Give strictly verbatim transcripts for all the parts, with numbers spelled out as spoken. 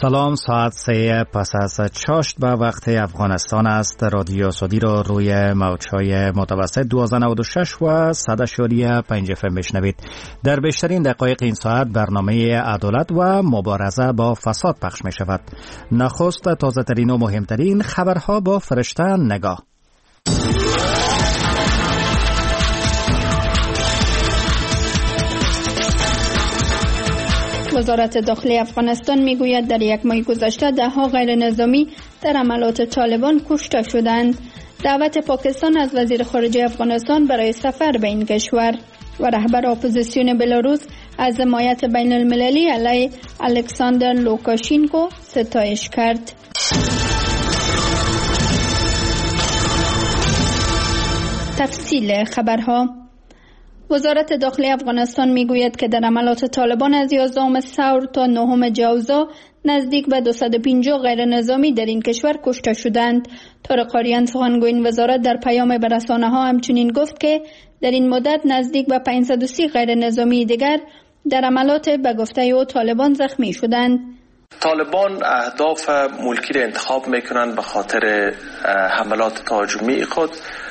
سلام، ساعت سه پس از چاشت به وقت افغانستان است. رادیو سعودی را روی موج‌های متوسط دوازده نود و شش و صد اشاریه پنج اف ام بشنوید. در بیشترین دقایق این ساعت برنامه عدالت و مبارزه با فساد پخش می شود. نخست تازه ترین و مهمترین خبرها با فرشته نگاه. وزارت داخلی افغانستان میگوید در یک ماه گذشته ده ها غیر نظامی در عملیات طالبان کشته شدند. دعوت پاکستان از وزیر خارجه افغانستان برای سفر به این کشور و رهبر اپوزیسیون بلاروس از حمایت بین المللی علیه الکساندر لوکاشینکو ستایش کرد. تفصیل خبرها. وزارت داخلی افغانستان میگوید که در عملیات طالبان از یازدهم ثور تا نهم جوزا نزدیک به دویست و پنجاه غیر نظامی در این کشور کشته شدند. طارق آریان سخنگوی این وزارت در پیام به رسانه‌ها همچنین گفت که در این مدت نزدیک به پانصد و سی غیر نظامی دیگر در عملیات به گفته او طالبان زخمی شدند. طالبان اهداف ملکی را انتخاب میکنند به خاطر حملات تهاجمی خود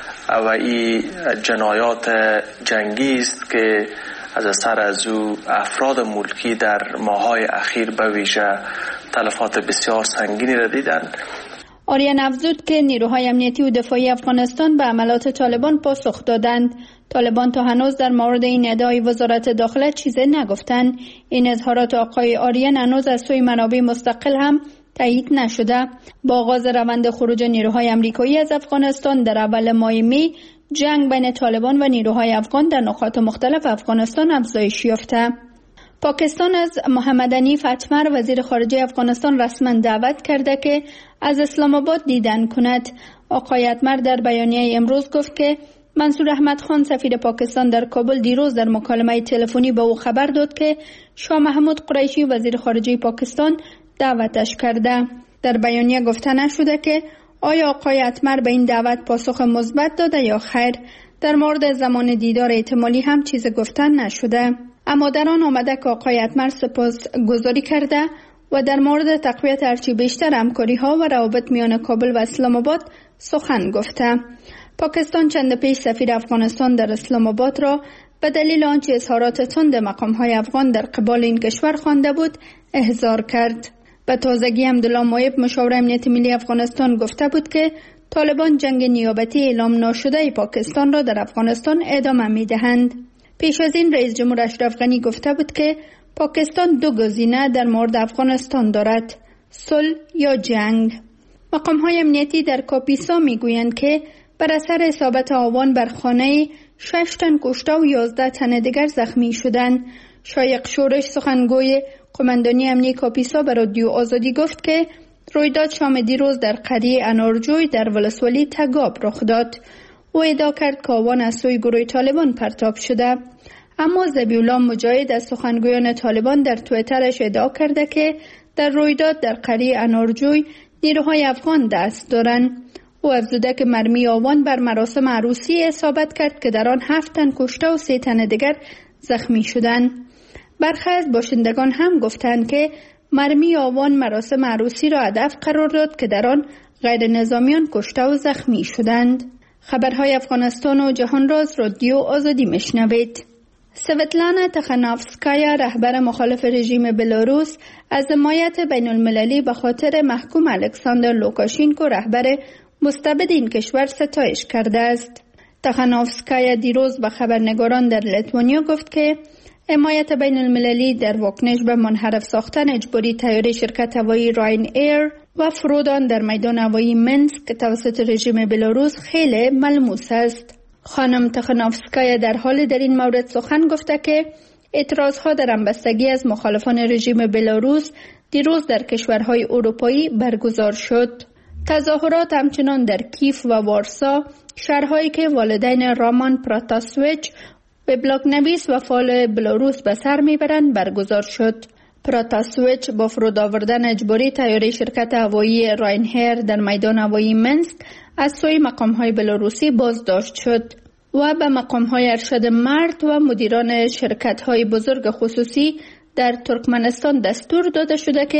و این جنایات جنگی است که از اثر از او افراد ملکی در ماه‌های اخیر به ویژه تلفات بسیار سنگینی را دیدند. آریان افزود که نیروهای امنیتی و دفاعی افغانستان به عملیات طالبان پاسخ دادند. طالبان تا هنوز در مورد این ادعای وزارت داخله چیزی نگفتند. این اظهارات آقای آریان هنوز از سوی منابع مستقل هم تایید نشده. با آغاز روند خروج نیروهای آمریکایی از افغانستان در اول ماه می، جنگ بین طالبان و نیروهای افغان در نقاط مختلف افغانستان افزایش یافته. پاکستان از محمد حنیف اتمر وزیر خارجه افغانستان رسما دعوت کرده که از اسلام آباد دیدن کند. آقای اتمر در بیانیه امروز گفت که منصور احمد خان سفیر پاکستان در کابل دیروز در مکالمه تلفنی به او خبر داد که شاه محمود قریشی وزیر خارجه پاکستان دعوتش کرده. در بیانیه گفته نشده که آیا آقای اتمر به این دعوت پاسخ مثبت داده یا خیر. در مورد زمان دیدار احتمالی هم چیز گفتن نشده. اما در آن آمده که آقای اتمر سپاس گذاری کرده و در مورد تقویت هرچی بیشتر همکاری ها و روابط میان کابل و اسلام آباد سخن گفته. پاکستان چند پیش سفیر افغانستان در اسلام آباد را به دلیل آنچه اظهارات تند مقام های افغان در قبال این کشور خوانده بود احضار کرد. به تازگی عبدالله مایب مشاور امنیت ملی افغانستان گفته بود که طالبان جنگ نیابتی اعلام ناشده پاکستان را در افغانستان ادامه می دهند. پیش از این رئیس جمهور اشرف غنی گفته بود که پاکستان دو گزینه در مورد افغانستان دارد: صلح یا جنگ. مقام های امنیتی در کاپیسا می گویند که بر اثر اصابت آوان بر خانه شش تن کشته و یازده تن دیگر زخمی شدند. شایق شورش سخنگوی قماندانی امنیتی کاپیسا به رادیو آزادی گفت که رویداد شام دیروز در قریه انارجوی در ولسوالی تگاب رخ داد. او ادعا کرد که آوان از سوی گروه طالبان پرتاب شده. اما ذبیح‌الله مجاهد از سخنگویان طالبان در توییترش ادعا کرده که در رویداد در قریه انارجوی نیروهای افغان دست دارند. او افزوده که مرمی آوان بر مراسم عروسی اصابت کرد که در آن هفت تن کشته و سه تن دیگر زخمی شدند. برخی از باشندگان هم گفتند که مرمی آوان مراسم عروسی را هدف قرار داد که در آن غیر نظامیان کشته و زخمی شدند. خبرهای افغانستان و جهان راز رادیو آزادی میشنوید. سویتلانا تخانوفسکایا رهبر مخالف رژیم بلاروس از حمایت بین المللی به خاطر محکوم الکساندر لوکاشینکو رهبر مستبد این کشور ستایش کرده است. تخانوفسکایا دیروز به خبرنگاران در لیتوانیا گفت که حمایت بین المللی در واکنش به منحرف ساختن اجباری طیاره شرکت هوایی راین ایر و فرود آن در میدان هوایی منسک توسط رژیم بلاروس خیلی ملموس است. خانم تخانوفسکایا در حال در این مورد سخن گفته که اعتراضها در همبستگی از مخالفان رژیم بلاروس دیروز در کشورهای اروپایی برگزار شد. تظاهرات همچنان در کیف و وارسا، شهرهایی که والدین رامان پراتاسویچ وبلاگ نویس و فعال بلاروس به سر میبرند برگزار شد. پراتاسویچ با فرود آوردن اجباری طیاره شرکت هوایی راینهر در میدان هوایی منسک از سوی مقام‌های بلاروسی بازداشت شد و به مقام‌های ارشد مرد و مدیران شرکت‌های بزرگ خصوصی در ترکمنستان دستور داده شده که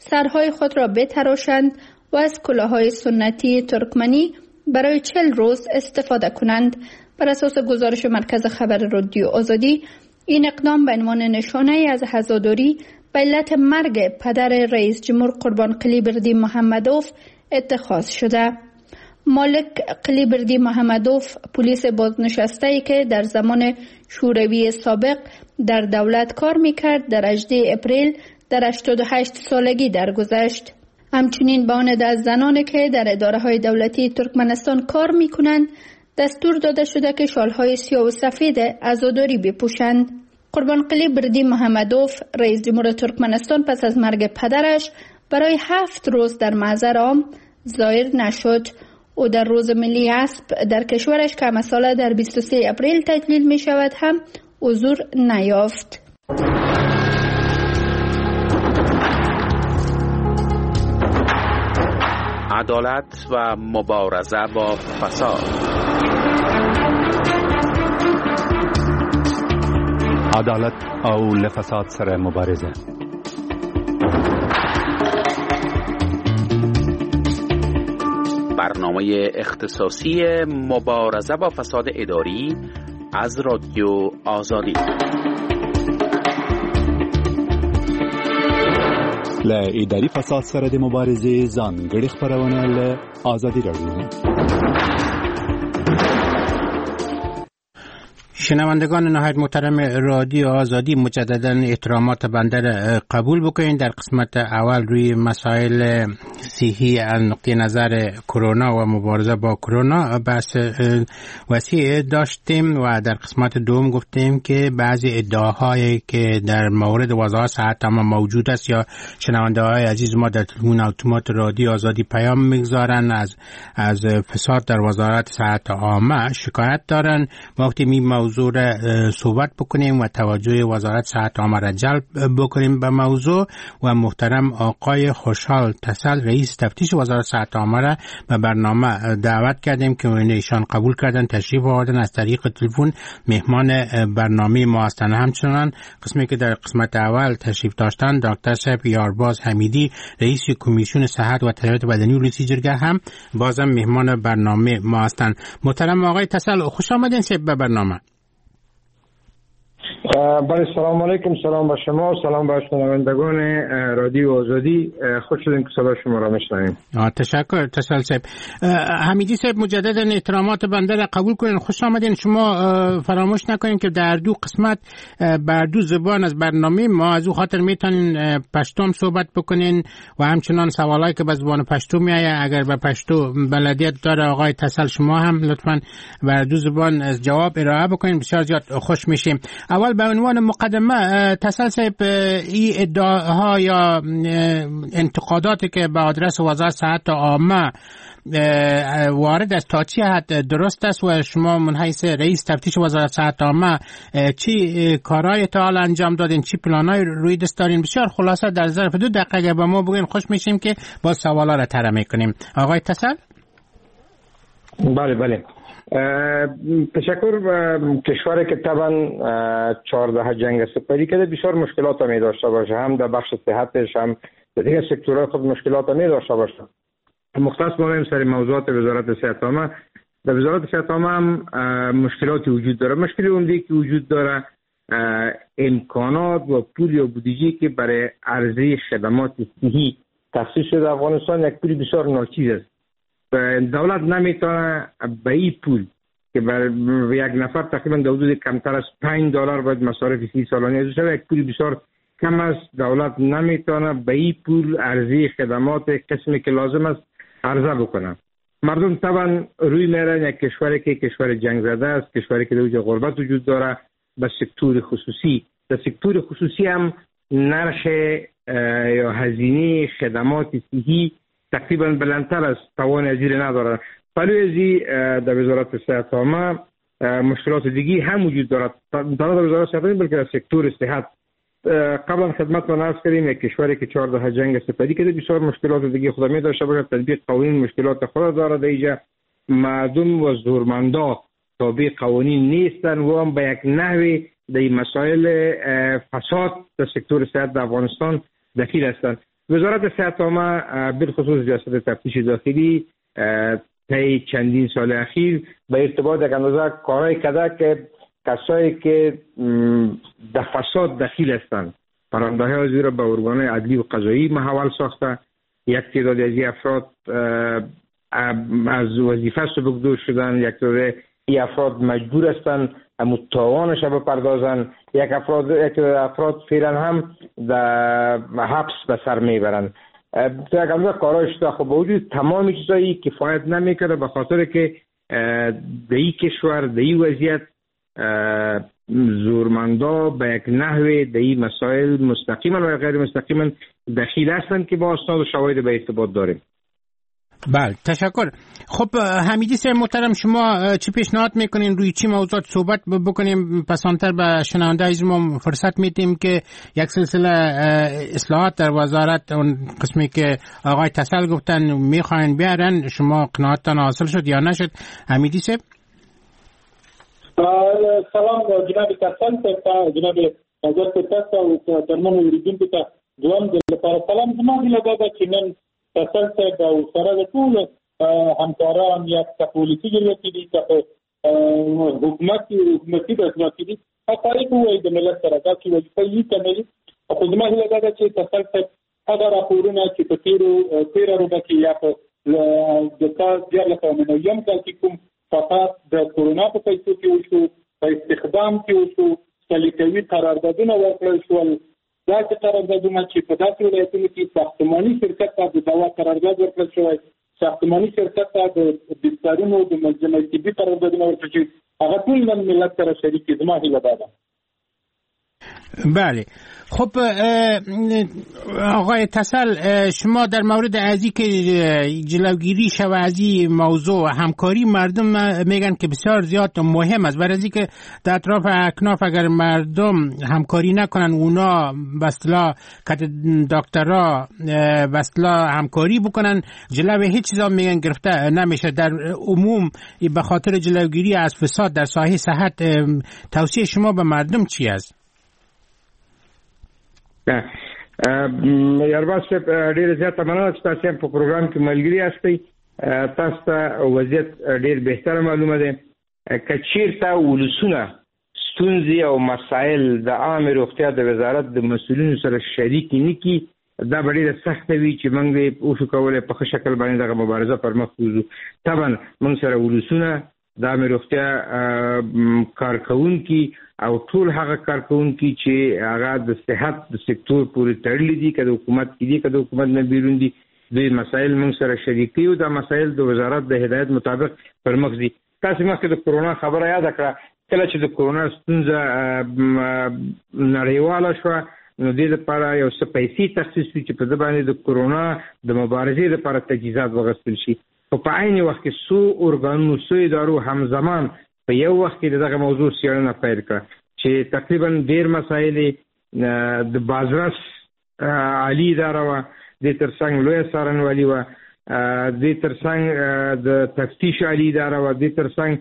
سرهای خود را بتراشند و از کلاههای سنتی ترکمنی برای چهل روز استفاده کنند. بر اساس گزارش مرکز خبر رادیو آزادی، این اقدام به عنوان نشانه از عزاداری به علت مرگ پدر رئیس جمهور قربان قلیبردی محمدوف اتخاذ شده. مالک قلیبردی محمدوف پلیس بازنشسته‌ای که در زمان شوروی سابق در دولت کار میکرد در هجدهم اپریل در هشتاد و هشت سالگی درگذشت. همچنین به آن ده زنانی که در اداره‌های دولتی ترکمنستان کار میکنند دستور داده شده که شالهای سیاه و سفید عزاداری بپوشند. قربان قلیبردی محمدوف رئیس جمهور ترکمنستان پس از مرگ پدرش برای هفت روز در محضر عام ظاهر نشد. او در روز ملی اسب در کشورش که مثلا در بیست و سوم اپریل تجلیل می شود هم حضور نیافت. عدالت و مبارزه با فساد. عدالت او لفساد سره مبارزه. برنامه اختصاصی مبارزه با فساد اداری از رادیو آزادی. له اداري فساد سره د مبارزې ځانګړي خبرونه له آزادي رادیو. شنوندگان نهایت محترم رادیو آزادی، مجددا احترامات بنده را قبول بکنید. در قسمت اول روی مسائل صحی از نقطه نظر کرونا و مبارزه با کرونا بحث وسیع داشتیم و در قسمت دوم گفتیم که بعضی ادعاهایی که در مورد وزارت صحت عامه موجود است یا شنونده های عزیز ما در تلفن اتومات رادیو آزادی پیام میگذارن از از فساد در وزارت صحت عامه شکایت دارن. وقتی می موضوع را صحبت بکنیم و توجه وزارت صحت عامه را جلب بکنیم به موضوع و محترم آقای خوشحال تسل رئیس تفتیش وزارت صحت عامه را به برنامه دعوت کردیم که ایشان قبول کردن، تشریف آوردن، از طریق تلفن مهمان برنامه ما هستند. همچنان قسمی که در قسمت اول تشریف داشتن دکتر صاحب یارباز حمیدی رئیس کمیسیون صحت و تربیت بدنی ولسی جرگه هم بازم مهمان برنامه ما هستند. محترم آقای تسل خوش آمدین به برنامه. بله، سلام علیکم. سلام به شما، سلام به شنوندگان رادیو آزادی. خوش شدیم که صدا شما را میشنویم. تشکر تسل صاحب. حمیدی صاحب مجددا احترامات بنده را قبول کنین. خوش آمدین. شما فراموش نکنین که در دو قسمت بر دو زبان از برنامه ما از او خاطر میتونین پشتو صحبت بکنین و همچنان سوالایی که به زبان پشتو میآید اگر به پشتو بلدیت داره آقای تسل شما هم لطفاً بر دو زبان جواب ارائه بکنین. بسیار زیاد خوش میشیم. اول به عنوان مقدمه تسل صاحب، این ادعاها یا انتقاداتی که به آدرس وزارت صحت عامه وارد است تا چی حد درست است و شما من حیث رئیس تفتیش وزارت صحت عامه چی کارهای تا حال انجام دادین، چی پلانای روی دست دارین؟ بسیار خلاصه در ظرف دو دقیقه به ما بگین خوش میشیم که با سوالا را طرح میکنیم. آقای تسل. بله بله، تشکر. کشوری که طبعا چهارده جنگ سپری کرده بسیار مشکلات می داشته باشه، هم در بخش صحتش هم در دیگر سکتورهای خود مشکلات می داشته باشه. مختص بودیم سر موضوعات وزارت صحت عامه. در وزارت صحت عامه هم مشکلاتی وجود داره. مشکلی اون دیگه که وجود داره امکانات و پول یا بودجه که برای عرضه خدمات صحی تخصیص شده افغانستان یک پول بسیار ناچیز است. دولت نمیتونه به این پول که برای یک نفر تقریبا در حدود کمتر از پنج دلار باید مصارف سی سالانه از شده، یک پول بسیار کم است. دولت نمیتونه به این پول عرضه خدمات قسمی که لازم است عرضه بکنه. مردم طبعا روی میرن یک کشوری که کشور جنگ زده است، کشوری که در اوج غربت وجود داره، به سکتور خصوصی. در سکتور خصوصی هم نرخ یا هزینه خدمات صحی تقریبا بلندتر از توان ازیر ندارد. پلوی ازی در وزارت صحت عامه مشکلات دیگی هم وجود دارد. در وزارت صحت عامه بلکه در سکتور صحت قبلا خدمت ما نرس کردیم یک کشوری که چهارده جنگ سپری کرده بسیار مشکلات دیگی خود می داشته باشه. تطبیق قوانین مشکلات خود دارد. اینجا مردم و زورمندا تابع قوانین نیستن و هم به یک نحوی در مسائل فساد در سکتور صحت در افغانستان دخیل هستند. وزارت صحت عامه بالخصوص ریاست تفتیش داخلی طی چندین سال اخیر به ارتباط یک اندازه کارهای کرده که کسایی که در فساد دخیل هستند پرونده های را به ارگان‌های عدلی و قضایی محول ساخته. یک تعداد از این افراد از وظیفه سبکدور شدن، یک تعداد این افراد مجبور هستند اما تاوانش را بپردازن، یک افراد یک افراد فعلا هم در حبس به سر میبرند. تو یک اندازه کارهایش تا خب با وجود تمام چیزایی کفایت نمیکنه، به خاطر که در این کشور در این وضعیت زورمندا به یک نحوه در این مسائل مستقیما و غیر مستقیما دخیل هستند که با اسناد و شواهد به ارتباط داریم. بله تشکر. خب حمیدی صاحب محترم، شما چی پیشنهاد میکنین، روی چی موضوعات صحبت بکنیم؟ پسانتر به شنونده از ما فرصت میدیم که یک سلسله اصلاحات در وزارت، اون قسمی که آقای تسل گفتن میخواین بیارن، شما قناعتتان حاصل شد یا نشد؟ حمیدی صاحب. سلام جناب تسل صاحب، جناب حضرت تسل و درمون اوریدون ته دوام د لپاره سلام. زما د لپاره چې نن تسل صاحب او سره د ټول همکاران یا پولیسي جرګې دي چې حکومت حکومتي دسماتي دي هغه کوي د ملت سره دا چې وایي کمري او زما د لپاره چې تسل صاحب هغه راپورونه چې په تیرو تیر روبه کې یا په د کال د لپاره یم کال کې کوم فقط د کورونا په پیسو کې وشو، په استخدام کې وشو، سلیقوي قراردادونه ورکړل شول. دا چې قراردادونه چې په داسې ولایتونو کې ساختماني شرکت ته د دوا قرارداد ورکړل شوی، ساختماني شرکت ته د بسترونو د منظمې طبي قراردادونه ورکړل شوي، هغه ټول نن ملت سره شریک دي. زما هیله ده. بله. خب آقای تسل، شما در مورد ازی که جلوگیری شوه از این موضوع همکاری مردم میگن که بسیار زیاد مهم است، برای که در اطراف اکناف اگر مردم همکاری نکنن، اونا بسلا که دکترها بسلا همکاری بکنن، جلوی هیچ چیزا میگن گرفته نمیشه. در عموم به خاطر جلوگیری از فساد در ساحه صحت توصیه شما به مردم چی است؟ یارباز صاحب ډیر زیات مننه چې تاسو په پروګرام کې ملګری یاستئ. تاسو ته وضعیت ډیر بهتر معلومه ده. که چیرته ولسونه ستونزې او مسایل د عامه روغتیا د وزارت د مسؤلینو سره شریک نه کی، دا ډیره سخته وي چې موږ به اوسو کولای په ښه شکل باندې دغه مبارزه پر مخ وځو. طبعا موږ سره ولسونه د عامه روغتیا کارکونکي او ټول هغه کارکونکي چې هغه د صحت د سکتور پورې تړلي دي، که د حکومت کې دي که د حکومت نه بیرون دي، دوی مسایل موږ سره شریک دي او دا مسایل د وزارت د هدایت مطابق پر مخ ځي. تاسو مخکې د کورونا خبره یاد کړه، کله چې د کورونا ستونزه نړیواله شوه نو دې لپاره یو څه پیسې تخصیص شوې چې په دې باندې د کورونا د مبارزې لپاره تجهیزات واخیستل شي. په په عین وخت کې څو ارګانونو څو ادارو همزمان په یو وخت کې دغه موضوع څېړنه پیل کړه چې تقریبا ډېر مسایل د بازرس عالی اداره وه، دې تر څنګ لویه څارنوالي وه، دې تر څنګ د تفتیش عالی اداره وه، دې تر څنګ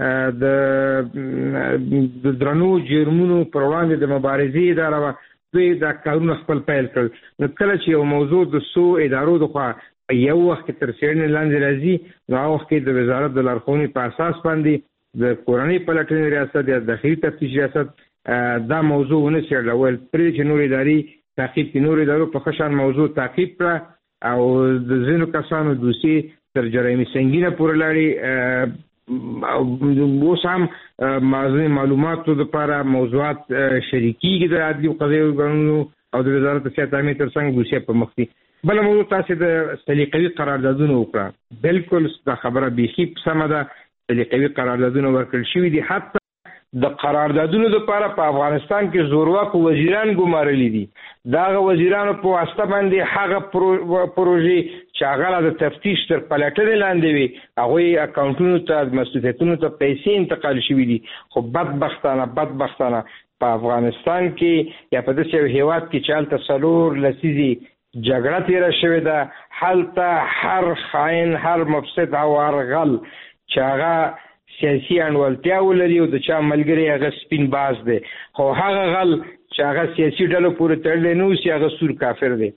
د درنو جرمونو پر وړاندې د مبارزې اداره وه. دوی دا کارونه خپل پیل کړل. نو کله چې یو موضوع د څو ادارو دخوا یو وخت کې تر څېړنې لاندې راځي، نو هغه وخت کې د وزارت د لارښوونې په اساس باندې د کورنۍ پلټنې ریاست یا داخلي تفتیش ریاست دا موضوع ونه څېړله. ویل پرې چې نور ادارې تعقیب کړي، نور ادارو په ښه شان موضوع تعقیب کړه او د ځینو کسانو دوسیې تر جرایمي سنګینه پورې لاړې. اوس هم معلوماتو لپاره موضوعات شریکېږي د عدلي او قضایي ارګانونو او د وزارت صحت عامې تر څنګ دوسیه په مخ دي. بله موضوع تاسې د سلیقوي قراردادونو وکړه. بالکل دا خبره بیخي سمه ده، سلیقوي قراردادونه ورکړل شوي دي. حتی د قراردادونو لپاره په افغانستان کې زورواکو وزیران ګمارلي دي. دا هغه وزیرانو په واسطه باندې هغه پروژې چې هغه د تفتیش تر پلټنې لاندې وي هغوی اکاونټونو ته مصروفیتونو ته پیسې انتقال شوي دي. خو بدبختانه بدبختانه په افغانستان کې یا په داسې یو هیواد کې چې هلته څلور لسیزې جګړه تیره شوې ده، هلته هر خاین، هر مفسد او هر غل چې هغه سیاسي انډولتیا ولري او د چا ملګری هغه سپین باز دی، خو هغه غل چې هغه سیاسي ډلو پورې تړلی نه اوسي هغه سور کافر دی.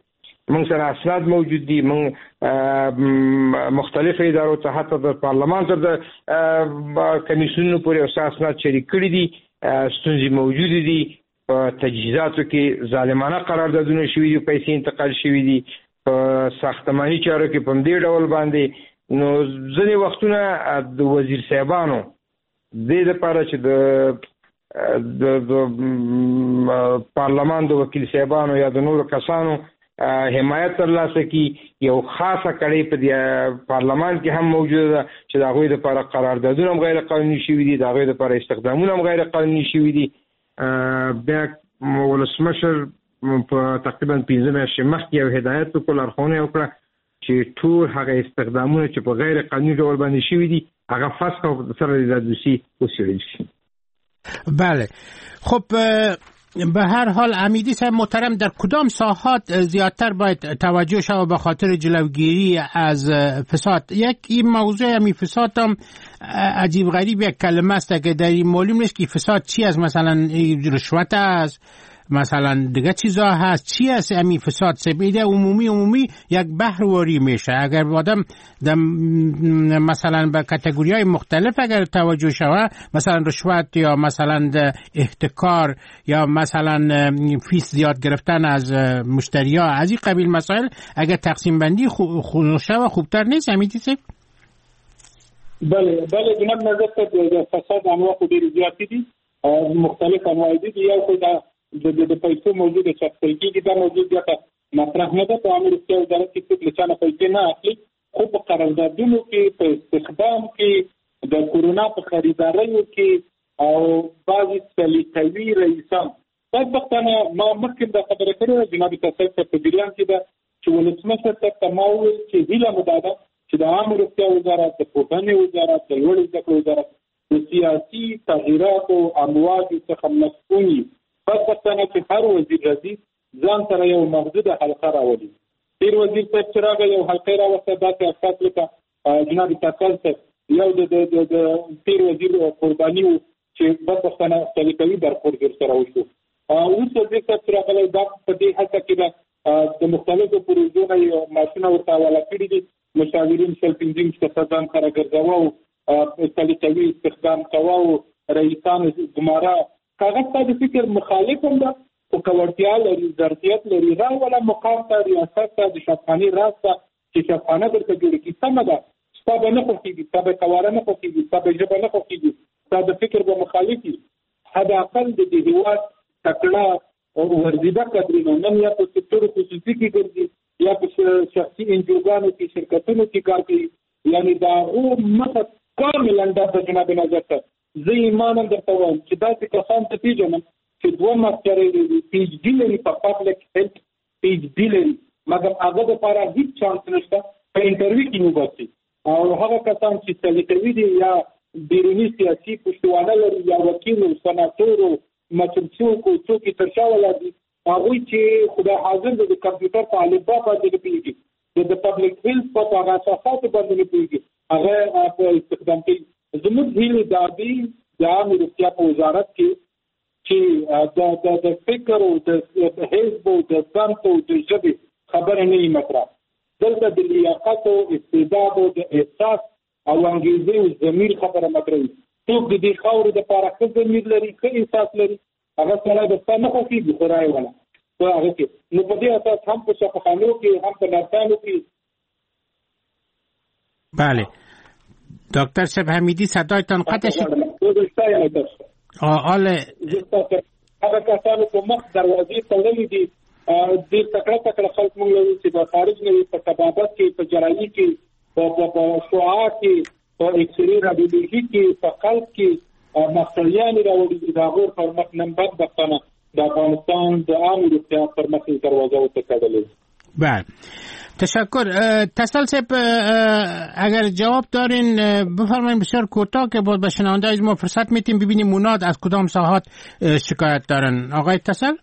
موږ سره اسناد موجود دي، موږ مختلف ادارو ته حتی د پارلمان تر د کمیسیونونو پورې اسناد شریک کړي دي. ستونزې موجود دي، په تجهیزاتو کې ظالمانه قراردادونه شوي دي، پیسې انتقال شوي دي، په ساختماني چارو کې په دې ډول باندې. نو ځینې وختونه د وزیر صاحبانو دې لپاره چې د د پارلمان د وکیل صاحبانو یا د نورو کسانو حمایت ترلاسه کی، یو خاصه کړۍ په پارلمان کې هم موجوده ده چې د هغوی لپاره قراردادونه هم غیر قانوني شوي دي، د هغوی لپاره استخدامونه هم غیر قانوني شوي دي. بیا ولسمشر په تقریبا پنځه میاشتې مخکې یو هدایت وکړ، لارښوونه یې وکړه چې ټول هغه استخدامونه چې په غیر قانوني ډول باندې شوي دي هغه فسخ او سره د دوسي وڅېړل شي. بله، خب به هر حال حمیدی صاحب محترم، در کدام ساحات زیادتر باید توجه شود به خاطر جلوگیری از فساد؟ یک این موضوع همی فساد هم عجیب غریب یک کلمه است که در این معلوم نیست که فساد چی است، مثلا رشوت است، مثلا دیگه چیزا هست، چی هست همین فساد؟ سبیده عمومی عمومی یک بحرواری میشه. اگر آدم مثلا به کاتگوری های مختلف اگر توجه شود، مثلا رشوت یا مثلا احتکار یا مثلا فیس زیاد گرفتن از مشتری ها، از این قبیل مسائل اگر تقسیم بندی خوب شود خوبتر نیست حمیدی صاحب؟ بله بله جناب، نظر ته فساد انواع خو ډېر زیات دي، مختلف انواع دي. یو خو د د پیسو موجوده چې کېږي دا موجود زیاته مطرح نه ده. په عامه روغتیا وزارت کې څوک له چا نه پیسې نه اخلي، خو په قراردادونو کې، په استخدام کې، د کورونا په خریداریو کې او بعضې سلیقوي رئیسان بدبختانه. ما مخکې دا خبره کړې وه جناب تاسو ته په جریان کې ده چې ولسمشر ته ته ما وویل چې هیله مو دا ده چې د عامه روغتیا وزارت، د پوهنې وزارت، د لوړې زده کړو وزارت د سیاسي تغییراتو امواجو څخه مسؤول وي. بدبختانه چې هر وزیر راځي ځان سره یو محدوده حلقه راولي. تیر وزیر صاحب چې راغی یو حلقه راوسته، داسې افکار لکه جناب تاکل صاحب یو د د تیر وزیر قرباني و چې بدبختانه سلیقوي برخورد ورسره وشو. اوس وزیر صاحب چې راغلی دا په دې هڅه کې ده د مختلفو پروژو نه یو ماشینه ورته حواله کړي دي، مشاورین شل پنځه کسان سره ګرځوه، سلیقوي استخدام کوه، رئیسان ګمارا. هغه ستاسو د فکر مخالف هم ده، خو که لري، ظرفیت لري، راوله مقام ته، ریاست ته، د شفاخانې راز ته چې شفاخانه درته جوړه کړي، سمه ده. ستا به نه خوښېږي، ستا به قواره نه خوښېږي، ستا به ژبه نه خوښېږي، ستا د فکر به مخالف وي. حداقل د دې هېواد تکړه ورزیده کدرونه نن یا په سکتور خصوصي کې ګرځي یا په شخصي انجوګانو کې، شرکتونو کې کار کوي، یعنې د هغو مخه کاملا دا په جناب نظر ته زه ایمان هم درته وایم چې داسې کسان ته پېژنم چې دوه ماسټرۍ لري، پي ایچ ډي لري په پبلک هیلث، پي ایچ ډي لري، مګر هغه دپاره هېڅ چانس نشته په انټرویو کې وباسي. او هغه کسان چې سلیقوي دي یا بیروني سیاسي پشتوانه لري یا وکیلو، سناتورو، مسؤل څوک څوک یې تر شا ولاړ دي، هغوی چې خدای حاضر د کمپیوټر په الفبا باندې نه پوهېږي، د پبلک هیلث په هغه اساساتو باندې نه پوهېږي، هغه په استخدام کوي. زموږ هیله دا دی د عامې روغتیا په وزارت کې چې د فکر او د حزب او د صنف او د ژبې خبره نه وي مطرح. دلته د لیاقت او استعداد او د احساس او انګیزې او ضمیر خبره مطرح وي. څوک د دې خاورې دپاره ښه ضمیر لري، ښه احساس لري، هغه سړی به ستا نه خوښېږي خو رایې ونه په هغه کې. نو په دې اساس هم په شفاخانو کې، هم په نرسانو کې. بله دکتر صاحب حمیدی صدایتان قطع شد. آله هغه کسانو په مخ دروازې تړلې دي، ډېر تکړه تکړه خلک موږ لرو چې په خارج نه وي، په طبابت کې، په جراحي کې، په شعاع کې، په اکسرې رادیولوژي کې، په قلب کې مختلیانې راوړي دي. د هغو پر مخ نن بدبختانه د افغانستان د عامې روغتیا پر مخ دروازه وتړلې. بله تشکر. تسل صاحب اگر جواب دارین بفرمایید بسیار کوتاه که باید به شنونده‌های ما فرصت میتیم ببینیم مناد از کدام ساحات شکایت دارن. آقای تسل؟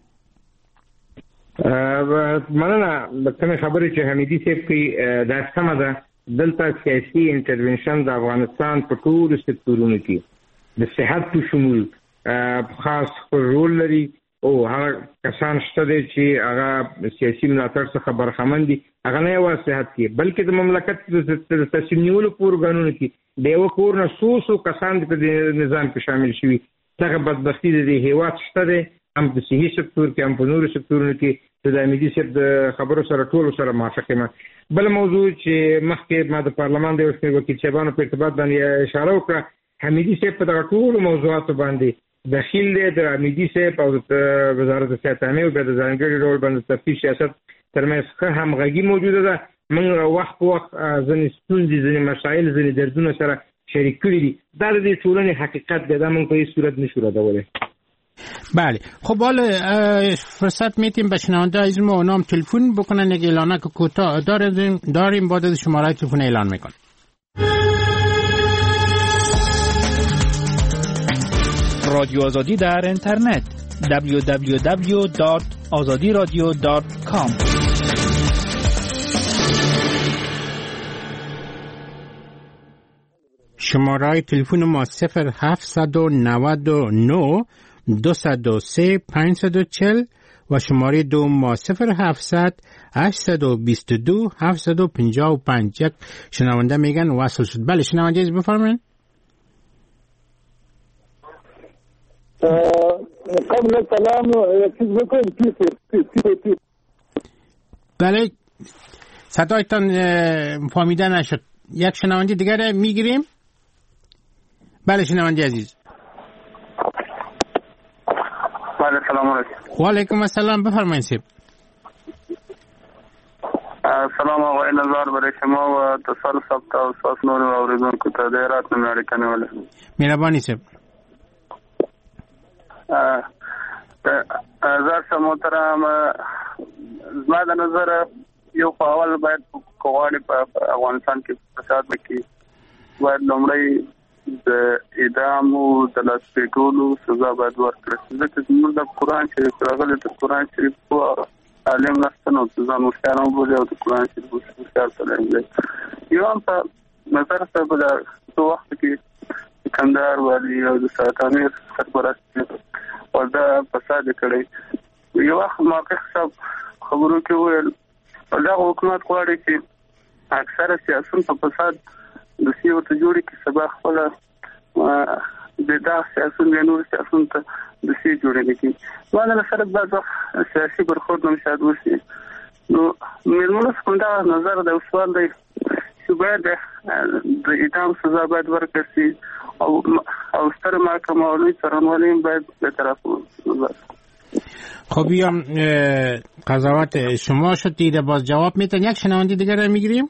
مننه. به کومه خبرې چې حمیدي صاحب کوي دا سمه ده. دلته سیاسي انټرونشن د افغانستان په ټولو سکتورونو کې د صحت په شمول خاص رول لري. او هغه کسان شته دي چې هغه سیاسي ملاتړ څخه برخمن دي، هغه نه یوازې صحت کې بلکې د مملکت د تصمیم نیولو په ارګانونو کې د یو کور نه څو څو کسان په دې نظام کې شامل شوي. دغه بدبختي د دې هیواد شته دی، هم په صحي سکتور کې هم په نورو سکتورونو کې. د حمیدي صاحب د خبرو سره ټولو سره موافق یم. بل موضوع چې مخکې ما د پارلمان د وکیل صاحبانو په ارتباط باندې اشاره وکړه، حمیدي صاحب په دغه ټولو موضوعاتو باندې دخیل دی. د حمیدي صاحب او د وزارت صحت عامه او د ځانګړي ډول باندې تفتیش سیاست ترمنځ ښه همغږي موجوده ده. موږ وخت په وخت ځینې ستونزې، ځینې مسایل، ځینې دردونه سره شریک کړي دي. دا د ټولنې حقیقت دی، دا موږ په هیڅ صورت نشو ردولی. بله خب حالا فرصت میتیم به شنونده از ما نام تلفن بکنن، اگه اعلانه که کوتاه داریم داریم با شماره تلفن اعلان میکنیم. رادیو آزادی در اینترنت دبلیو دبلیو دبلیو دات آزادی رادیو دات کام. شماره تلفن ما صفر هفتصد و نود و نه دویست و سه پانصد و چهل و شماره دوم ما صفر هفتصد هشتصد و بیست و دو هفتصد و پنجاه و پنج. یک شنونده میگن وصل شد. بله شنونده از بفرمایید. قبل سلام چیز بکنید. بله صدایتان فهمیده نشد. یک شنونده دیگر میگیریم. بله شنونده عزیز. بله سلام علیکم. و علیکم السلام، بفرمایید سیب. سلام آقای نظار برای شما و تصال ثبت و اساس نور و اوریدون که تدیرات نمیاری کنه. مهربانی سیب. زار شه محترم، زما د نظر یو په اول باید کوغاړي په افغانستان کې فساد وکړي، باید لومړی د اعدام او د لاسپیکولو سزا باید ورکړي. ځکه چې موږ د قرآن شریف راغلی، د قرآن شریف په عالم نشته نو ځان هوښیار هم بولي او د قرآن شریف هوښیار سړی دی. یو هم په نظر سره په دغه وخت کې کندهار والي او د سعد امیر سرپرست او دا فساد کړی. یو وخت موقع صاحب خبرو کې ویل دا حکومت غواړي چې اکثره سیاسيون په فساد د سیو ته جوړي کې سبا خپل د دا سیاسيون د نور سیاسيون ته د سی جوړي کې وانا سره بعض سیاسي برخورد هم شاید وشي. نو مېرمنو څنګه نظر د سوال دی چې باید د اعدام سزا باید ورکړل شي او او ستر محکمه او لوی څارنوالۍ باید به طرف وزن. خب بیام قضاوت شما شد دیده باز جواب میتن. یک شنونده دیگر میگیریم.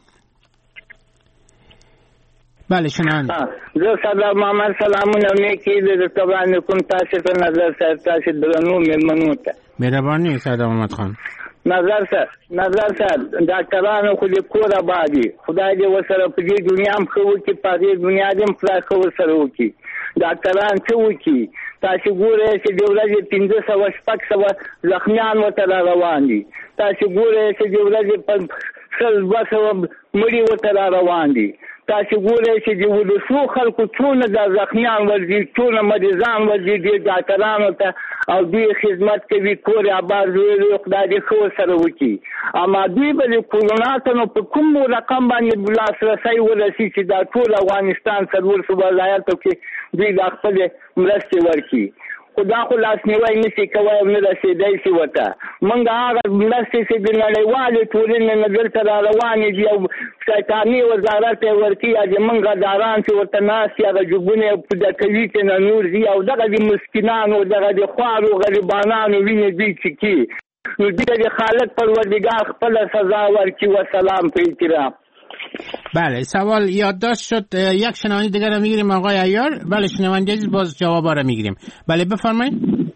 بله شنونده. زه سلام محمد سلامونه میکی د تبان کوم تاسو ته نظر سره تاسو درنو مېلمنو ته. مهرباني سید محمد خان. نظر سره نظر سره ډاکټرانو خو دې کور آبادي، خدای دې وسره په دې دنیا هم خو کې په دې دنیا دې هم خدای خو سره وکي. ډاکټران څه وکي؟ تاسو ګورئ چې د ورځې پنځه سوه شپږ سوه زخمیان ورته را روان دي. تاسو ګورئ چې د ورځې شل دوه سوه مړي ورته را روان دي. تاسو ګورئ چې د ولسو خلکو څونه د زخمیان ورځي، څونه مریضان ورځي د ډاکټرانو ته او دوی خدمت کوي، کور آباد وي، خدای دې ښه سره وکړي. اما دوی به د کورونا ته نو په کوم رقم باندې لاسرسی ورسي چې دا ټول افغانستان څلور صوبه ولایاتو کې دوی دا خپلې مرستې ورکړي. خو دا خو لاسنیوی نشي کولی او نه رسېدی شي ورته. موږ هغه مرستې چې د نړیوالې ټولنې نه دلته را روانې دي او شیطاني وزارت یې ورکوي، یا د موږ غداران چې ورته ناست دي هغه جوبونه یې پوده کوي چې نه نور دي او دغه د مسکینانو دغه د خوارو غریبانانو وینې دوی څکي. نو دوی ته د خالق پروردګار خپله سزا ورکړي. وسلام په احترام. بله سوال یادداشت شد. یک شنونده دیگر رو میگیریم آقای عیار. بله شنونده عزیز باز جواب رو میگیریم. بله بفرمایید.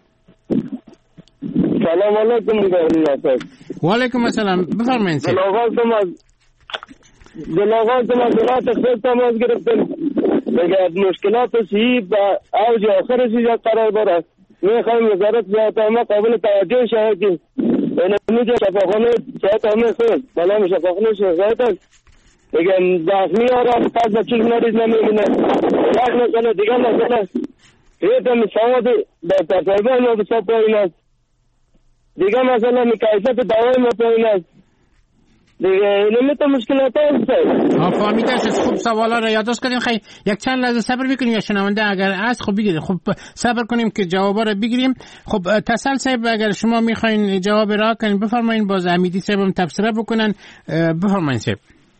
سلام علیکم. و علیکم السلام. بفرمایید. دلاغاتم از دلاغاتم از دلات خود تماس گرفتم. بگه مشکلات صحیح با اوج آخر چیزا قرار داره. میخوایم وزارت صحت عامه قابل توجه شهدی. اینمی شفاخانه صحت عامه خود بلام شفاخانه شهد است. بگم داخلی آرام پس بچه مریض نمیبینه. یک مسئله دیگه مسئله ریتم سواد در تفایبان و بسا پایین است. دیگه مثلا کیفیت دوای ما پایین است دیگه نمیتونه مشکلات هست. آ فهمیده شد. خوب سوالا رو یادداشت کردین. خیلی یک چند لحظه صبر بکنیم یا شنونده اگر از خب بگیریم. خب صبر کنیم که جوابا رو بگیریم. خب تسل صاحب اگر شما میخواین جواب را کنین بفرمایین، باز امیدی صاحب هم تفسیر بکنن. بفرمایین صاحب.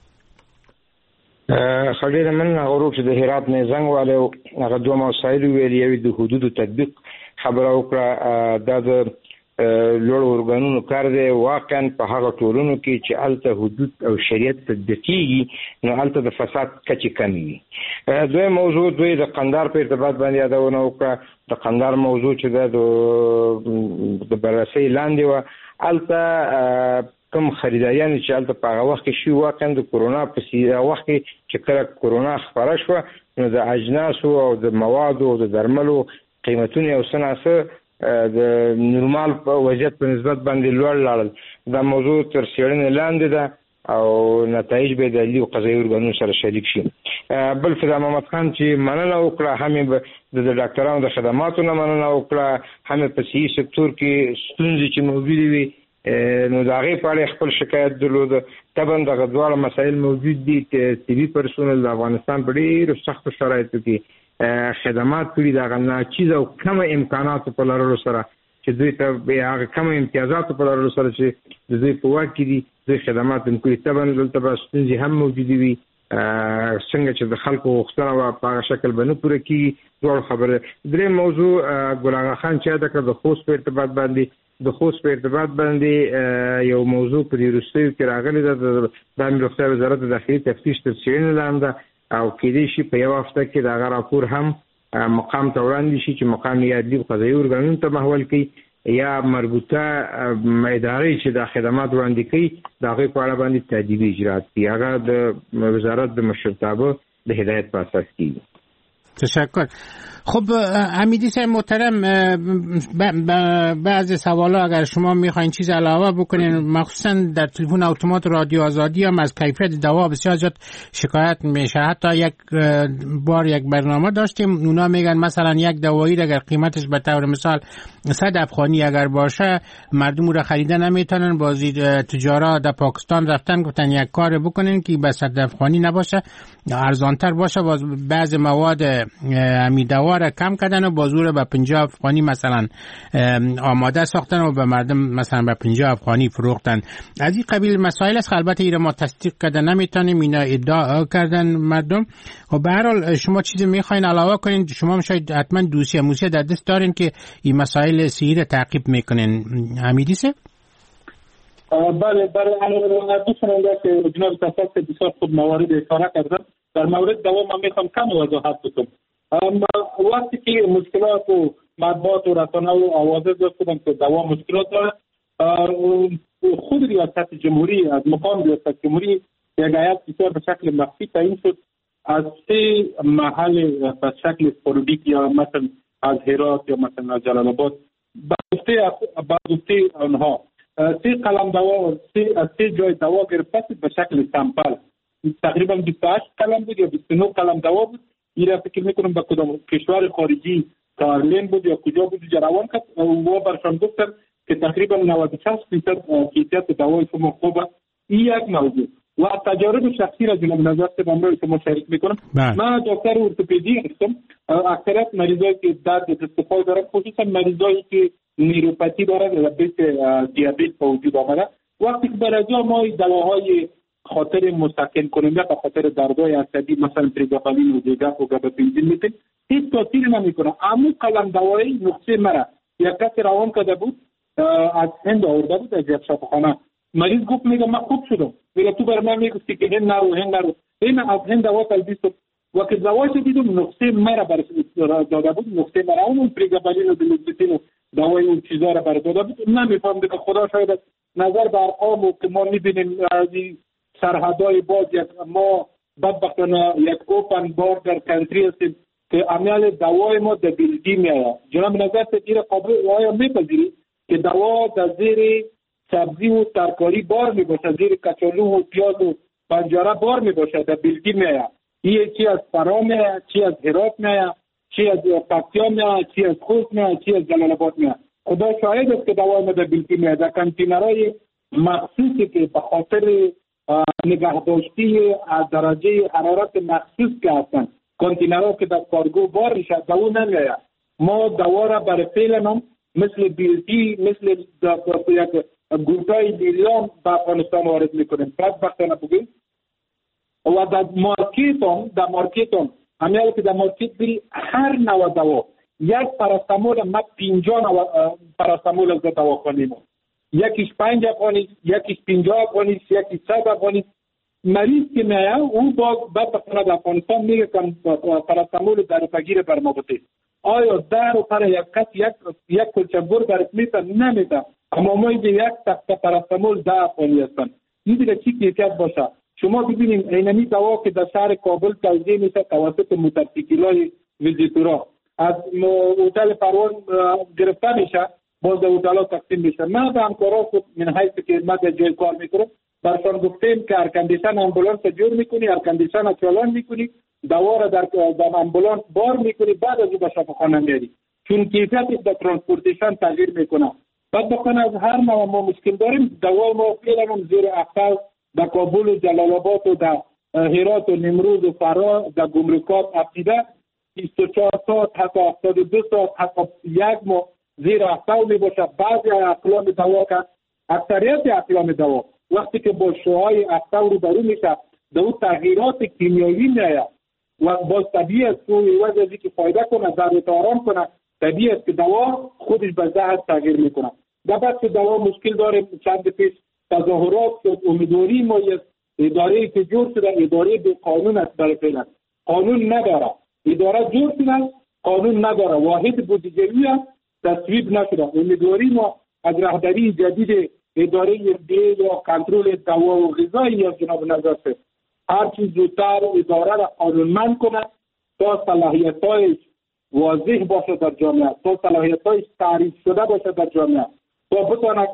خلیل من غروب چې د هرات نه زنګ والو هغه دوه مسایل ویل، یو د حدود تطبیق خبره وکړه، دا د لوړ ورګانونو کار دی. واقعا په هغه ټولنو کې چې الته حدود او شریعت تطبیقیږي نو الته د فساد کچې کمی وي. دوی موضوع دوی د قندار په ارتباط باندې یادونه وکړه. د قندار موضوع چې د بررسۍ لاندې وه، الته کوم خریداریان چې الته په هغه وخت کې شي واقعا د کورونا په وخت کې چې کله کورونا خپره شوه نو د اجناسو او د موادو او د درملو قیمتونه یو څه ناڅه د نورمال په وضعیت په نسبت باندې لوړ لاړل. دا موضوع تر څېړنې لاندې ده او نتایج به د عدلي او قضایي ارګانونو سره شریک شي. بل فدا محمد خان چې مننه وکړه، هم د ډاکټرانو د خدماتو نه مننه وکړه، هم په صحي سکتور کې ستونزې چې موجودې وي نو د هغې په اړه خپل شکایت درلوده. طبعا دغه دواړه مسایل موجود دي. طبي پرسونل د افغانستان په ډېرو سختو شرایطو کې خدمات کړي، دغه ناچیزه او کمه امکاناتو په لرلو سره چې دوی ته هغه کمه امتیازاتو په لرلو سره چې د دوی په واک کې دي دوی خدمات هم کړي. طبعا دلته به ستونزې هم موجودې وي، څنګه چې د خلکو غوښتنه وه په هغه شکل به نه پوره کېږي. دواړو خبره. درېیم موضوع ګل اغا خان چې یاده کړه د خوست په ارتباط باندې د خوست په ارتباط باندې یو موضوع په دې وروستیو کې راغلی ده. د امیر روغتیا وزارت د داخلي تفتیش تر څېړنې لاندې او کېدای شي په یو هفته کې د هغه راپور هم مقام ته وړاندې شي چې مقام یې عدلي او قضایي ارګانونو ته محول کړي یا مربوطه ادارې چې د خدمات وړاندې کوي د هغې په اړه باندې تادیبي اجرات کړي. هغه د وزارت د مشرتابه د هدایت په اساس کېږي. تشکر. خب امیدی صاحب محترم، بعض سوالا اگر شما میخواین چیز علاوه بکنین، مخصوصا در تلفن اتومات رادیو آزادی هم از کیفیت دوا بسیار زیاد شکایت میشه. حتی یک بار یک برنامه داشتیم اونا میگن مثلا یک دوایی اگر قیمتش به طور مثال صد افغانی اگر باشه مردم رو خریده نمیتونن. بازی تجارا در پاکستان رفتن گفتن یک کار بکنین که به صد افغانی نباشه، ارزانتر باشه. باز بعض مواد امی دوا را کم کردن و بازور به پنجاه افغانی مثلا آماده ساختن و به مردم مثلا به پنجاه افغانی فروختن. از این قبیل مسائل است. البته اینا ما تصدیق کردن نمیتونیم، اینا ادعا کردن مردم. و به هر حال شما چیزی میخواین علاوه کنین؟ شما شاید حتما دوسیه موسیه در دست دارین که این مسائل صحیح را تعقیب میکنین. حمیدی صاحب؟ بله بله انا دوستان که جناب تفاصیل بسیار خوب موارد اشاره کردن. در مورد دوا من میخوام کم وضاحت بدم. وقتی که مشکلات و مطبوعات و رسانه و آوازه داشتم که دوا مشکلات داره، خود ریاست جمهوری از مقام ریاست جمهوری یک هیئت بسیار به شکل مخفی تعیین شد از سه محل به شکل فردی یا مثلا از هرات یا مثلا از جلال آباد به گفته آنها سه قلم دوا سه از سه جای دوا گرفته به شکل سامپل تقریبا بیست و هشت قلم بود یا بیست و نه قلم دوا بود. این را فکر میکنم به کدام کشور خارجی کارلین بود یا کجا بود جراوان کرد و برشان گفتن که تقریبا نود و شش درصد کیفیت دوای شما خوبه. این یک موضوع و تجارب شخصی را جناب نظر سے من شما شریک میکنم. من دکتر ارتوپدی هستم. اکثریت مریضایی که درد دستپای دارن خصوصا مریضایی که نیروپاتی دارن یا بیت دیابت به وجود آمده، وقتی که برای ما دواهای خاطر مستقل کننده به خاطر دردهای عصبی مثلا پریگاپالین و دیگر و گاباپنزین میتین هیچ تاثیر نمیکنه. اما قلم دوایی نقصه مرا یک کسی روان کرده بود از هند آورده بود از یک شفاخانه. مریض گفت میگه من خوب شدم. میگه تو بر من میگفتی که هند نرو هند نرو. این از هند دوا تلبیس شد. وقتی دوایش دیدم نقصه مرا بر داده بود، نقصه مرا اون پریگاپالین و دلوکسیتین و دوای اون چیزا را بر داده بود. نمیفهمم که خدا شاید نظر به ارقام که ما میبینیم سرحدهای باز یک ما بدبختانه یک اوپن باردر کانتری هستیم که عمل دوای ما در بلگی میآید. جناب نظر تدیر قابل آیا میپذیری که دوا در زیر سبزی و ترکاری بار میباشه، زیر کچالو و پیاز و پنجره بار میباشه در بلگی میآید. این چی از فرا میآید، چی از هرات میآید، چی از پکتیا میآید، چی از خوست میآید، چی از جلال آباد میآید. خدا شاهد است که دوای ما در بلکی میاد کانتینرهای مخصوصی که به خاطر نگهداشتی درجه حرارت مخصوص که هستند، کانتینرها که در کارگو بار میشه دو نمیاید. ما دوا را برای فعلا مثل بیلتی مثل یک گوتای بیلیام به افغانستان وارد میکنیم. بدبختانه بگیم و در مارکت هم در مارکت هم همیال که در مارکت بری هر نوع دوا یک پاراستامول ما پنجاه نوع پاراستامول از دوا کنیم، یکیش پنج افغانی، یکیش پنجاه افغانی، یکیش صد افغانی. مریض که میاد او باز بدبختانه در افغانستان میگه که پاراستامول در فگیر بر ما بده. آیا در و پر یک کس یک یک کلچبور برات میتن نمیتن، اما ما اینجا یک تخت پاراستامول ده افغانی هستن. این دیگه چی کیفیت باشه؟ شما ببینیم اینمی دوا که در شهر کابل توزیع میشه توسط موتورسیکلای ویزیتورا از هتل پروان گرفته میشه، باز در هتل‌ها تقسیم میشه. ما به همکارا خود من حیث که ما در جای کار میکنم برشان گفتیم که ارکندیشن امبولانس جور میکنی، ارکندیشن چالان میکنی، دوا را در در امبولانس بار میکنی، بعد از او به شفاخانه میاری، چون کیفیتش در ترانسپورتیشن تغییر میکنه. بعد بکنه از هر نوع ما مشکل داریم. دوا ما فعلا زیر اختر در کابل و جلال آباد و در هرات و نمروز و فرا در گمرکات ابتدا بیست و چهار ساعت حتی هفتاد و دو ساعت حتی یک ماه زیر اختر می باشه. بعضی اقلام دوا که اکثریت اقلام دوا وقتی که با شعاع اختر رو برو میشه در اون تغییرات کیمیایی میآید و باز طبیعی است که عوض از اینکه فایده کنه ضرورت آرام کنه، طبیعی است که دوا خودش به زهر تغییر میکنه. در بعد که دوا مشکل داره، چند پیش تظاهرات شد، امیدواری ما یک اداره که جور شده اداره به قانون است، برای فعلا قانون نداره. اداره جور شده قانون نداره، واحد بودجه‌ای است، تصویب نشده. امیدواری ما از رهبری جدید اداره بی یا کنترل دوا و غذا یا جناب نظرت هر چیز زودتر اداره را قانونمند کنه تا صلاحیت‌هایش واضح باشه در جامعه، تا صلاحیت‌هایش تعریف شده باشه در جامعه، تا بتواند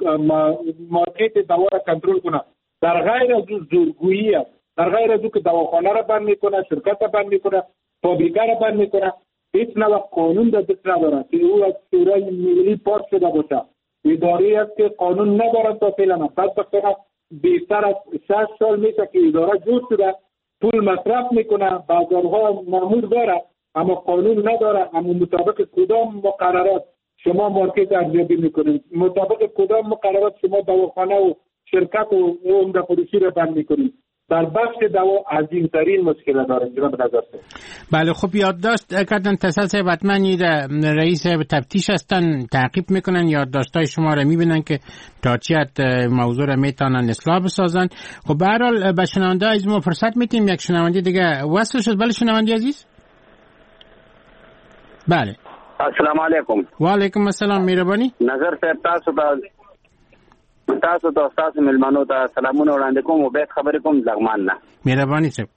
مارکت دوا را کنترل کنه. در غیر از اون زورگویی است، در غیر از اون که دواخانه را بند میکنه، شرکت را بند میکنه، فابریکه را بند میکنه، هیچ نوع قانون در دست نداره که او از شورای ملی پاس شده باشه. اداره است که قانون نداره تا فعلا. بعد بکنه بیشتر از شش سال میشه که اداره جور شده، پول مصرف میکنه، بازارها مامور داره اما قانون نداره. اما مطابق کدام مقررات شما مارکت ارزیابی میکنید، مطابق کدام مقررات شما دواخانه و شرکت و عمده فروشی رو بند میکنید. در بخش دوا عظیمترین مشکل داره جناب نظر. بله خب یادداشت کردن تسلسل بطمنی رئیس تفتیش هستن، تعقیب میکنن، یادداشتای شما رو میبینن که تا چی حد موضوع رو میتونن اصلاح بسازن. خب به هر حال به شنونده عزیز ما فرصت میتیم، یک شنونده دیگه وصل شد. بله شنونده عزیز. بله السلام علیکم. و علیکم السلام. مهرباني نظر صاحب تاسو ته تاسو ته تاسو ملمنو ته سلامونه وړاندې کوم او به خبرې کوم لغمان نه. مهرباني صاحب.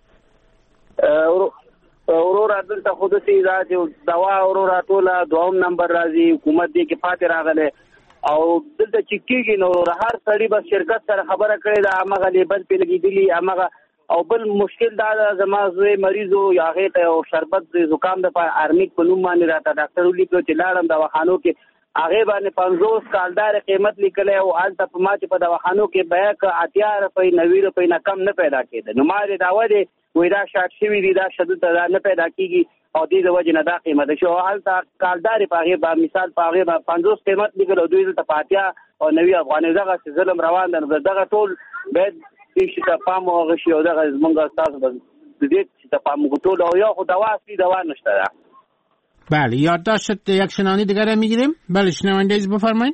اورور دلته خود سي راځي دوا اورور ټوله دوم نمبر راځي، حکومت دې کې پاتې راغله او دلته چې کېږي نو هر سړي بس شرکت سره خبره کړې ده، هغه لیبل په لګېدلی هغه. او بل مشکل دا زما زوی مریضو یا هغه ته او شربت زکام د ارمیک په نوم باندې راته ډاکټر ولیکو چې لاړم دواخانو کې هغه باندې پنځوس کالدار قیمت لیکلی او الته په ما چې په دواخانو کې بیا ک اتیا روپۍ نوي روپۍ نه کم نه پیدا کېده. نو ما دې داوا دې وې دا شاټ شوي دي، دا شدت نه پیدا کېږي او دې د وجې نه دا قیمت شو. الته کالدار په هغې به مثال په هغې به پنځوس قیمت لیکل او دوی دلته په اتیا او نوي افغانۍ دغه ظلم روان ده. نو دغه ټول باید چې ته پام وغشي او دغه زمونږ تاسو د دې چې ته پام وکړو او یا خو دوا اصلي دوا نشته ده. بله یادداشت یک شنونده دیگر رو میگیریم. بله شنونده عزیز بفرمایید.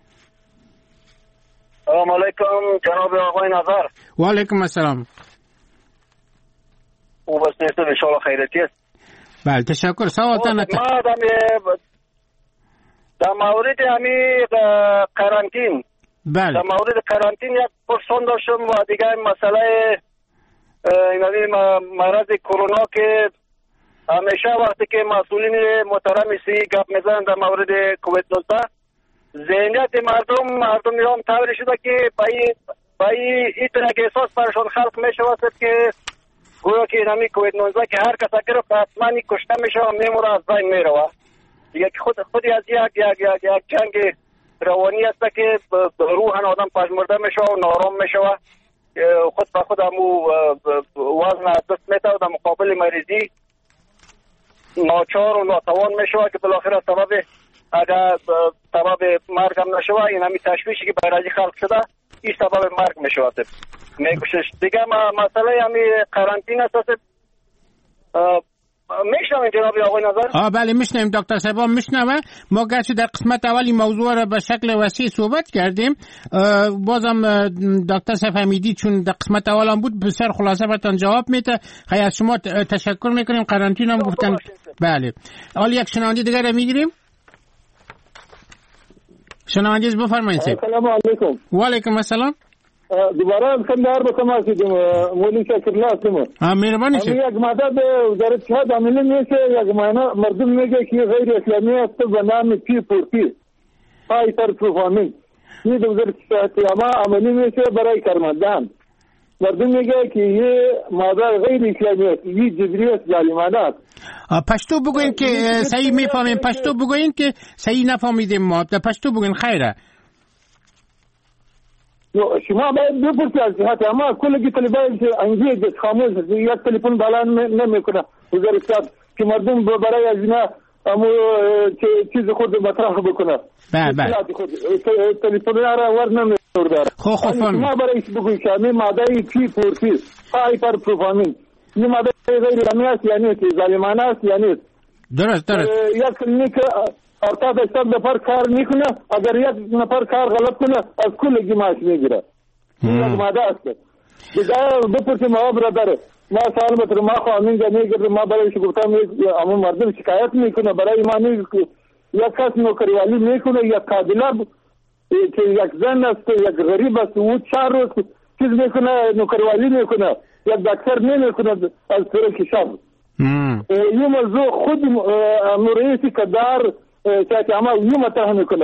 سلام علیکم جناب آقای نظر. و علیکم السلام. او بس نیستم انشاءالله خیرتی است. بله تشکر. سوالتان ما در مورد همی قرنطین بله در مورد قرنطین یک پرسان داشتم و دیگه مسئله این مرض کرونا که همیشه وقتی که مسئولین محترم سی گپ میزنن در مورد کووید نوزده ذهنیت مردم مردم هم طوری شده که پای پای این طرح که احساس برشان خلق میشه واسه که گویا که نمی کووید نوزده که هر کس اگر حتما کشته میشه و میموره از بین میره. یک خود خودی از یک یک یک یک جنگ روانی است که روحن آدم پژمرده میشه و نارام میشه و خود به خود همو وزن از دست میته و در مقابل مریضی ناچار و ناتوان میشه که بالاخره سبب اگر سبب مرگ هم نشه این همی تشویشی که برای خلق شده این سبب مرگ میشه میکشش دیگه. مسئله همی قرنطینه است. میشنویم جناب آقای نظر؟ آه بله میشنویم دکتر صاحب میشنوه. ما گرچه در قسمت اولی موضوع را به شکل وسیع صحبت کردیم، بازم دکتر صاحب حمیدی چون در قسمت اول هم بود بسیار خلاصه براتون جواب میده. خیلی از شما تشکر میکنیم. قرنطینه هم گفتن. بله حالا یک شنونده دیگر را میگیریم. شنونده بفرمایید. السلام علیکم. و علیکم السلام. دوباره کندهار به کما شدیم مولی شکرلا هستم. ها مهربانی شید. یک مدد وزارت شهد عملی میشه یک معنی مردم میگه که غیر اسلامی است به نام پی پورتی هایپر پرفورمنس. این وزارت شهد اما عملی میشه برای کارمندان. مردم میگه که یه ماده غیر اسلامی است، یه جبری است، ظالمانه است. پشتو بگوین که صحیح میفهمیم، پشتو بگوین که صحیح نفهمیدیم ما. پشتو بگوین خیره. شما باید بپرسید از جهت اما کلگی طالبان انگیز خاموش یک تلفن بالا نمیکنه وزارت شهد که مردم برای از اینا امو چیز خود مطرح بکنه. بله بله. تلفن را ور نمیداره. خو خو فهم. شما برای بگویید که همین ماده پی پورتی هایپر پرفورمنس این ماده غیر اسلامی است یعنی که ظالمانه است یعنی درست درست. یک کلینیک ارتا دستان نفر کار میکنه، اگر یک نفر کار غلط کنه از کلگی معاش میگیره. یک ماده است. دیگه بپرسیم ما برادر ما سوال بتر ما خو امین جمیگه ما برایش گفتم امون مردم شکایت میکنه برای ما نیست که یک کس نوکریوالی میکنه یک قابله که یک زن است یک غریب است و چهار روز چیز میکنه نوکریوالی میکنه یک دکتر نمیکنه از طرف شب. این موضوع خود رئیس کدار چاہتے اما یوں مطرح میکنه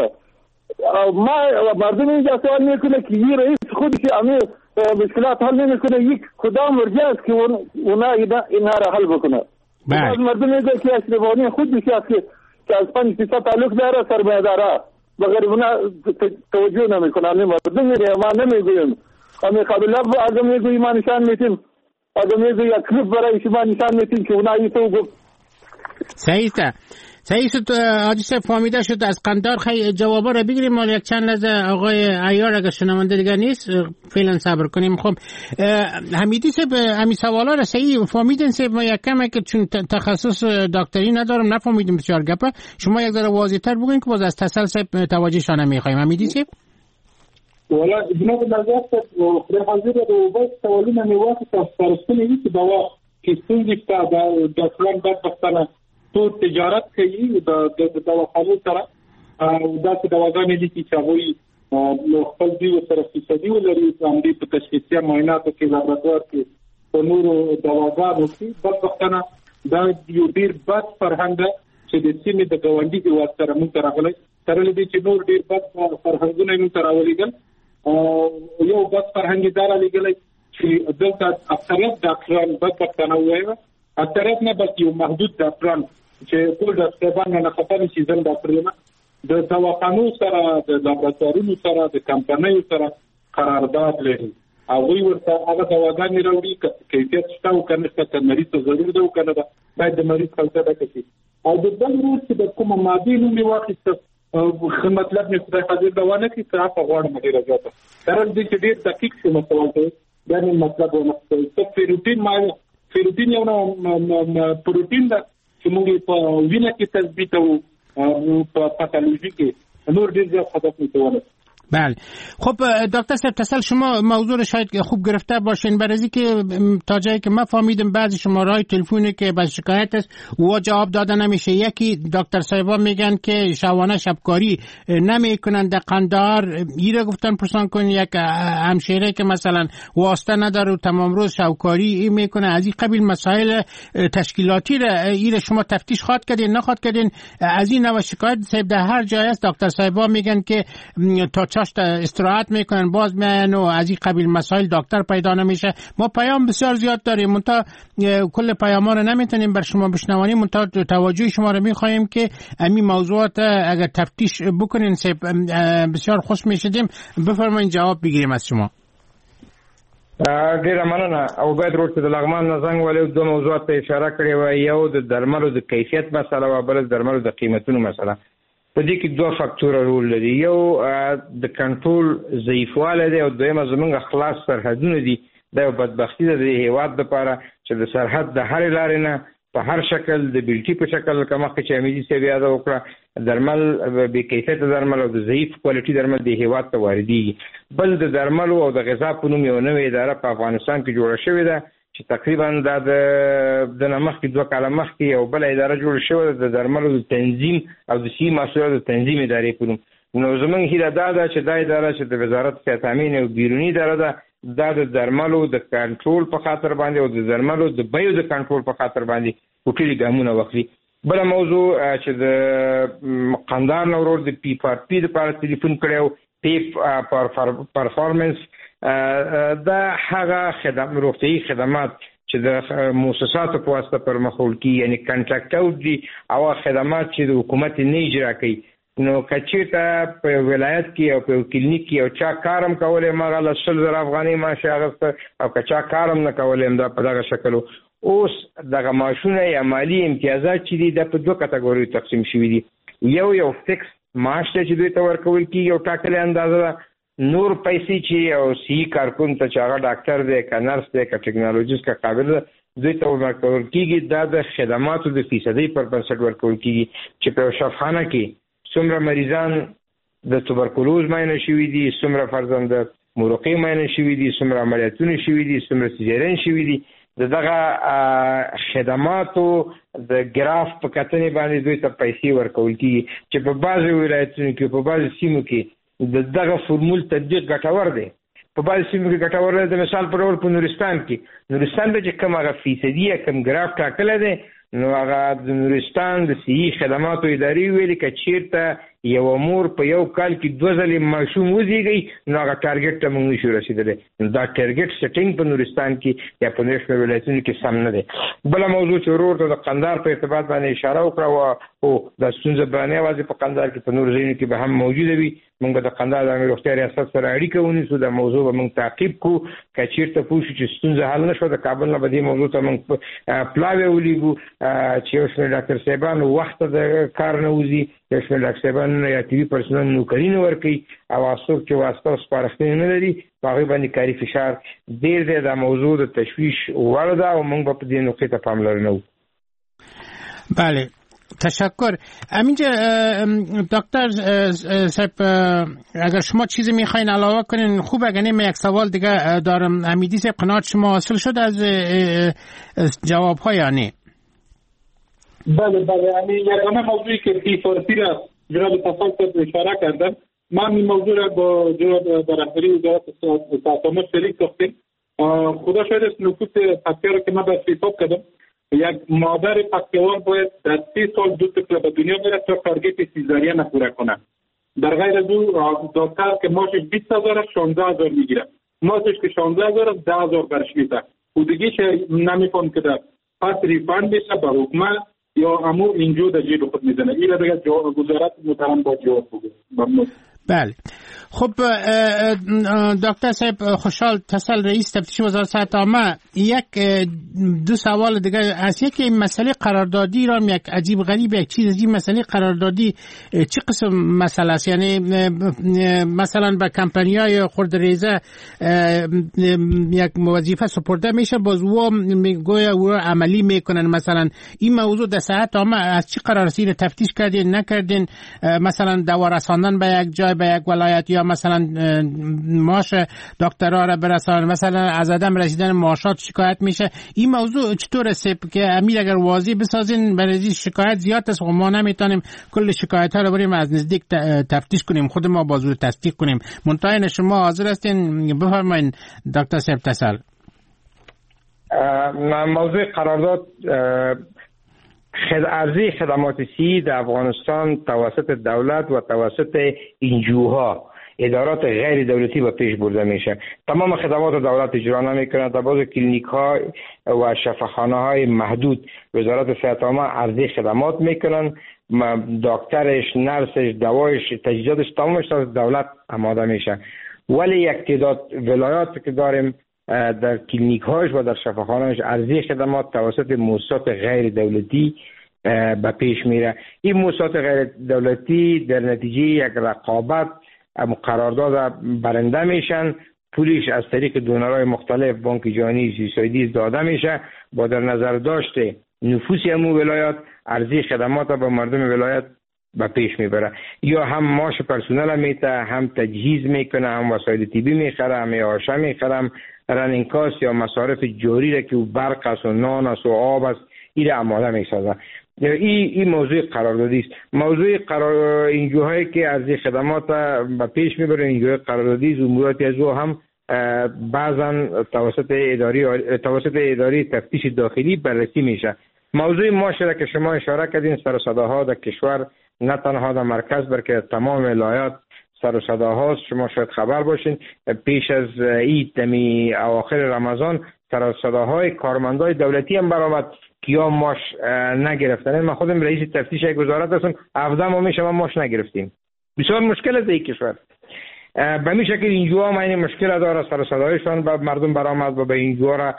ما مردم اینجا سوال میکنه که این رئیس خودش امی مشکلات حل نمیکنه یک کدام مرجع است که اونا اینها را حل بکنه. بعض مردم میگه که اشرفانی خودش است که از پنج فیصد تعلق داره سرمایه داره مگر اونا توجه نمیکنه. امی مردم میگه ما نمیگویم امی قابل اگر میگویم ما نشان میتیم اگر میگویم یک کلیپ برای شما نشان میتیم که اونا این تو گفت صحیح است. صحیح شد حاجی صاحب فهمیده شد. از قندار خیلی جوابا رو بگیریم. ما یک چند لحظه آقای عیار اگر شنونده دیگه نیست فعلا صبر کنیم. خب حمیدی صاحب همین سوالا رو صحیح فهمیدین صاحب؟ ما یک کم که چون تخصص دکتری ندارم نفهمیدیم بسیار گپه. شما یک ذره واضح‌تر بگین که باز از تصل صاحب توجه شانه می‌خوایم. حمیدی صاحب ولا جناب نظر خدای حاضر د وبس سوالونه مې واخیستل سپارښتنې وي چې دوا کې ستونزې شته د ډاکټران بدبختانه ټول تجارت کوي د دواخانو سره او داسې دواګانې دي چې هغوی خپل دوی ورسره فیصدي ولري همدې په تشخیصیه معایناتو کې لابراتوار کې په نورو دواګانو کې بدبختانه دا یو ډېر بد فرهنګ ده چې د سیمې د ګاونډي هېواد سره موږ ته راغلی سره له دې چې نور ډېر بد فرهنګونه یې موږ ته راولېږل یو بد فرهنګ یې دا رالېږلی چې دلته اکثریت ډاکټران بدبختانه ووایه اکثریت نه بس یو محدود ډاکټران چې ټول ډاکټران نه خطا نشي ځم ډاکټرونه د دواخانو سره د لابراتوارونو سره د کمپنیو سره قرارداد لري او وی ورته هغه دواګانې راوړي کیفیت شته او کنه څه مریض ته ضروري ده او کنه دا باید د مریض خلک ته کوي او د بل روز چې د کومه ماده نومي واخیسته خو مطلب نه خدای حاضر دوانه کې څه په غوړ مې راځي تر دې چې ډېر دقیق څه مسله ده دا نه مطلب ونه څه فیروټین ما فیروټین یو نو پروتین ده چې موږ په وینه کې تثبیتو په پاتولوژي کې نور ډېر زیات هدف میتونه. بله خب دکتر صاحب تصل شما موضوع رو شاید خوب گرفته باشین برای اینکه تا جایی که ما فهمیدم بعضی شماره‌های تلفنی که باز شکایت است و جواب داده نمیشه. یکی دکتر صاحبا میگن که شبانه شبکاری نمیکنن در قندهار ایره گفتن پرسان کن یک همشهره که مثلا واسطه نداره و تمام روز شبکاری میکنه. از این قبیل مسائل تشکیلاتی را ایره شما تفتیش خواد کردین نخواد کردین از این نوع شکایت صاحب در هر جای است. دکتر صاحبا میگن که تا چاشت استراحت میکنن باز میان و از این قبیل مسائل دکتر پیدا نمیشه. ما پیام بسیار زیاد داریم منتها کل پیاما رو نمیتونیم بر شما بشنوانیم، منتها توجه شما رو میخوایم که همین موضوعات اگر تفتیش بکنین بسیار خوش میشدیم. بفرمایید جواب بگیریم از شما. ډیره مننه. او باید روټ د لغمان نه زنګ ولې دوه موضوعات ته اشاره کړې و، یو د درملو د کیفیت مسله او بل د درملو د قیمتونو مسله. په دې کې دوه فاکتوره رول لري، یو د کنټرول ضعیفوالی دی او دویمه زموږ خلاص سرحدونه دي. دا یو بدبختي ده د هیواد لپاره چې د سرحد د هرې لارې نه په هر شکل د بیلټي په شکل لکه مخکې چې امیدي صاحب یاده وکړه درمل بې کیفیته درمل او د ضعیف کوالټي درمل د هیواد ته واردېږي. بل د درملو او د غذا په نوم یو نوې اداره په افغانستان کې جوړه شوې ده چې تقریبا دا د نه مخکې دوه کاله مخکې یو بله اداره جوړه شوې ده د درملو د تنظیم او د صحي محصولاتو د تنظیم ادارې په نوم. نو زموږ هیله دا ده چې دا اداره چې د وزارت صحت تامین او بیروني اداره ده دا د درملو د کنټرول په خاطر باندې او د درملو د بیو د کنټرول په خاطر باندې ټولې ګامونه واخلي. بله موضوع چې د قندهار نه ورور د پی پار پی لپاره تلیفون کړی، پی پرفارمنس دا هغه خدمات روغتیایي خدمات چې د مؤسساتو په واسطه پر مخ وړل کېږي، یعنې کنټراکټ اوټ دي او خدمات چې د حکومت نه اجرا کوي. نو که چېرته په ولایت کې او په کلینیک کې یو چا کارم کولی هغه له شل زره افغانۍ معاش یې اخیسته او که چا کارم نه کولی همدا په دغه شکل. اوس دغه معاشونه یا مالي امتیازات چې دي دا په دوه کټګوریو تقسیم شوي دي. یو یو فکس معاش دی چې دوی ته ورکول کېږي یو ټاکلې اندازه ده. نور پیسې چې یو صحي کارکون ته چې هغه ډاکټر دی که نرس دی که ټکنالوژیست که قابل ده دوی ته ورکول کېږي. دا د خدماتو د فیصدۍ پر بنسټ ورکول کېږي چې په یو شفاخانه کې څومره مریضان د توبرکلوز معاینه شوي دي، څومره فرضاً د مرقې معاینه شوي دي، څومره عملیاتونه شوي دي، څومره سیزارین شوي دي. د دغه خدماتو د ګراف په کتنې باندې دوی ته پیسې ورکول کېږي چې په بعضې ولایتونو کې په بعضې سیمو کې د دغه فورمول تطبیق ګټور دی. په بعضې سیمو کې ګټور دی. د مثال په ډول په نورستان کې نورستان ته چې کوم هغه فیصدي یا کوم ګراف ټاکلی دی نو هغه د نورستان د صحي خدماتو ادارې ویلي که چېرته یوه مور په یو کال کې دوه ځلې ماشوم وزېږي نو هغه ټارګېټ ته موږ نشو رسېدلی. نو دا ټارګېټ سیټینګ په نورستان کې یا په نورو شمېر ولایتونو کې سم نه دی. بله موضوع چې ورور ته د قندهار په ارتباط باندې اشاره وکړه او دا ستونزه به نه یوازې په قندهار کې په نورو ځایونو کې به هم موجوده وي. موږ به د قندهار د عامې روغتیا ریاست سره اړیکه ونیسو، دا موضوع به موږ تعقیب کړو. که چېرته پوه شو چې ستونزه حل نه شوه د کابل نه به دې موضوع ته موږ پلاوی ولیږو چې یو شمېر ډاکټر صاحبان وخت د کار نه وځي، یو شمېر ډاکټر صاحبان یا طبي پرسنل نوکري نه ورکوي او څوک چې واسطه او سپارښتنې نه لري په هغوی باندې کاري فشار ډېر دی. دا موضوع د تشویش وړ ده او موږ به په دې نقطې ته پاملرنه وکړو. بله تشکر. همینجا دکتر صاحب اگر شما چیزی میخواین علاوه کنین خوب. اگر نیم یک سوال دیگه دارم. حمیدی صاحب قناعت شما حاصل شد از جواب ها یا نه؟ بله بله یعنی یگانه موضوعی که پی فارسی را جناب تفاصیل اشاره کردن ما این موضوع را با جناب با رهبری وزارت صحت شریک ساختیم. خدا شاید است نکوت پکه را که من به فیصاب کردم یک مادر پکه‌وار باید در سی سال دو طفل به دنیا بیاره تا تارگت سیزارین پوره کنه. در غیر از او دکتر که ماشش بیست هزار شانزده هزار میگیره، ماشش که شانزده هزار ده هزار برش میده و دیگه چه نمیفهم که در پس ریفاند بشه به حکومت یا امو اینجا در جیب خود میزنه. این را دیگه وزارت محترم با جواب بگه. بله خب دکتر صاحب خوشحال تسل رئیس تفتیش وزارت صحت عامه یک دو سوال دیگه از یک مسئله قراردادی را یک عجیب غریب یک چیز از این مسئله قراردادی چه قسم مسئله است؟ یعنی مثلا به کمپانی‌های خردریزه یک وظیفه سپرده میشه باز او میگویا او عملی میکنن. مثلا این موضوع در صحت عامه از چه قرار است؟ تفتیش کردین نکردین؟ مثلا دوا رساندن به یک جای به یک ولایت یا مثلا معاش دکترها را برسان، مثلا از عدم رسیدن معاشات شکایت میشه. این موضوع چطور است که امیر اگر واضح بسازین برای شکایت زیاد است و ما نمیتونیم کل شکایت ها رو بریم از نزدیک تفتیش کنیم، خود ما بازور تصدیق کنیم. منتهای شما حاضر هستین بفرمایید دکتر صاحب تسل. موضوع قرارداد عرضه خدمات صحی در افغانستان توسط دولت و توسط انجوها ادارات غیر دولتی به پیش برده میشه. تمام خدمات دولت اجرا نمیکنه. در بعض کلینیک ها و شفاخانه های محدود وزارت صحت عامه عرضه خدمات میکنن، دکترش، نرسش، دوایش، تجهیزاتش تمامش از دولت آماده میشه. ولی یک تعداد ولایات که داریم در کلینیک هاش و در شفاخانه‌اش عرضه خدمات توسط مؤسسات غیر دولتی به پیش میره. این مؤسسات غیر دولتی در نتیجه یک رقابت قرارداد برنده میشن، پولش از طریق دونرهای مختلف، بانک جهانی، سیسایدی داده میشه. با در نظر داشته نفوس همون ولایات عرضه خدمات به مردم ولایت به پیش میبره. یا هم معاش پرسنل میته، هم تجهیز میکنه، هم وسایل طبی میخره، هم آشه میخره، هم رنینگ کاست یا مصارف جاری را که برق است و نان است و آب است این را آماده میسازه. این این موضوع قراردادی است. موضوع قرار اینجوهایی که عرضه خدمات به پیش میبره، اینجوهای قراردادی است، اموراتی از او هم بعضا توسط اداری توسط اداره تفتیش داخلی بررسی میشه. موضوع معاشه که شما اشاره کردین، سر و صداها در کشور نه تنها در مرکز بلکه تمام ولایات سر و صداهاست. شما شاید خبر باشین پیش از عید دمی اواخر رمضان سر و صداهای کارمندای دولتی هم برآمد که یا ماش نگرفتن. من خودم رئیس تفتیش یک وزارت هستم، هفده ماه میشه ما ماش نگرفتیم. بسیار مشکل است این کشور. به این شکل اینجا هم این مشکل داره، سر و صدایشان به مردم برآمد و به اینجا را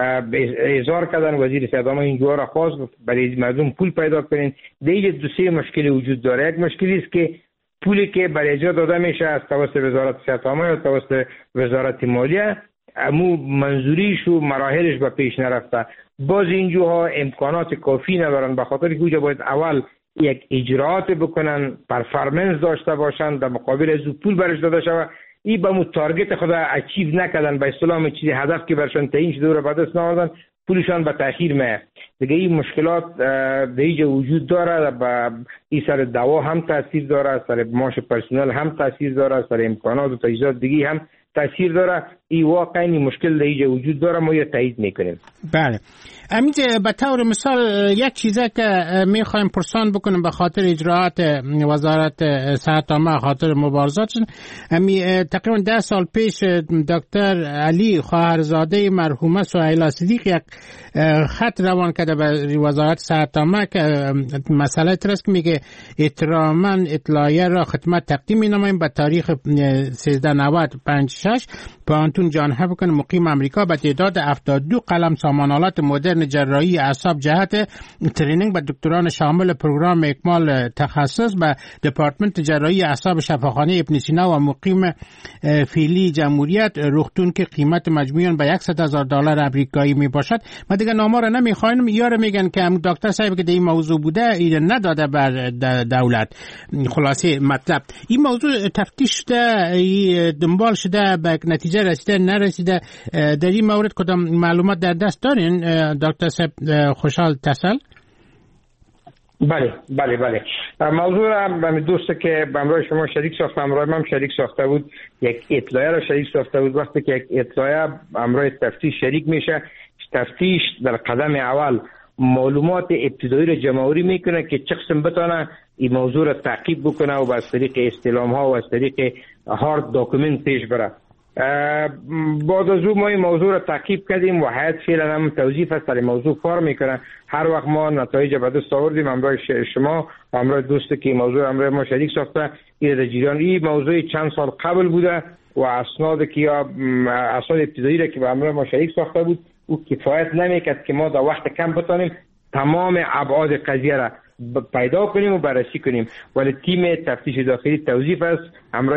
اظهار کردن. وزیر صحت عامه اینجا را خواست برای مردم پول پیدا کنین. دیگه دو سه مشکل وجود داره. یک مشکلی است که پولی که برای اجرا داده میشه از توسط وزارت صحت عامه یا توسط وزارت مالیه امو منظوریش و مراحلش به پیش نرفته. باز اینجاها امکانات کافی ندارن، به خاطر که اونجا باید اول یک اجراعات بکنن، پرفارمنس داشته باشن، در مقابل از پول برش داده شود. این به مو تارگت خود اچیو نکردن، به اصطلاح چیزی هدف که برشان تعیین شده رو به دست نآوردن، پولشان به تاخیر میاد. دیگه این مشکلات به اینجا وجود داره. به این سر دوا هم تاثیر داره، سر معاش پرسنل هم تاثیر داره، سر امکانات و تجهیزات دیگه هم تاثیر داره. این واقعا این مشکل در اینجا وجود داره، ما یه تایید میکنیم. بله امید، به طور مثال یک چیزه که میخوایم پرسان بکنیم به خاطر اجراعات وزارت صحت عامه، خاطر مبارزاتشون، امی تقریبا ده سال پیش دکتر علی خواهرزاده مرحومه سهیلا صدیق یک خط روان کرده به وزارت صحت عامه که مسئله ترست که میگه احتراما اطلاعیه را خدمت تقدیم مینامیم به تاریخ سیزده نود پنج شش پانتون جان هاپکینز مقیم امریکا به تعداد هفتاد و دو قلم سامانالات مدرن جراحی اعصاب جهت ترینینگ به دکتران شامل پروگرام اکمال تخصص به دپارتمنت جراحی اعصاب شفاخانه ابن سینا و مقیم فیلی جمهوریت رختون که قیمت مجموعاً به صد هزار دلار امریکایی می باشد. ما دیگه نامه را نمیخوایم، یاره میگن که هم دکتر صاحب که در این موضوع بوده این نداده بر دولت. خلاصه مطلب این موضوع تفتیش شده، دنبال شده، به نتیجه رسیده نرسیده. در این مورد کدام معلومات در دست دارین دکتر صاحب خوشحال تسل؟ بله بله بله موضوع هم دوسته که به همراه شما شریک ساخته، همراه من شریک ساخته بود، یک اطلاعیه را شریک ساخته بود. وقتی که یک اطلاعیه همراه تفتیش شریک میشه، تفتیش در قدم اول معلومات ابتدایی را جمع‌آوری میکنه که چه قسم بتونه این موضوع را تعقیب بکنه و از طریق استلام ها و از طریق هارد داکومنت پیش بره. بعد از اون ما این موضوع را تعقیب کردیم و هیئت فعلا هم توضیح است در موضوع کار میکنه. هر وقت ما نتایج به دست آوردیم همراه شما و همراه دوستی که موضوع همراه ما شریک ساخته این در جریان. این موضوع چند سال قبل بوده و اسناد که یا اسناد ابتدایی را که به همراه ما شریک ساخته بود او کفایت نمیکرد که ما در وقت کم بتونیم تمام ابعاد قضیه را پیدا کنیم و بررسی کنیم. ولی تیم تفتیش داخلی توظیف است همراه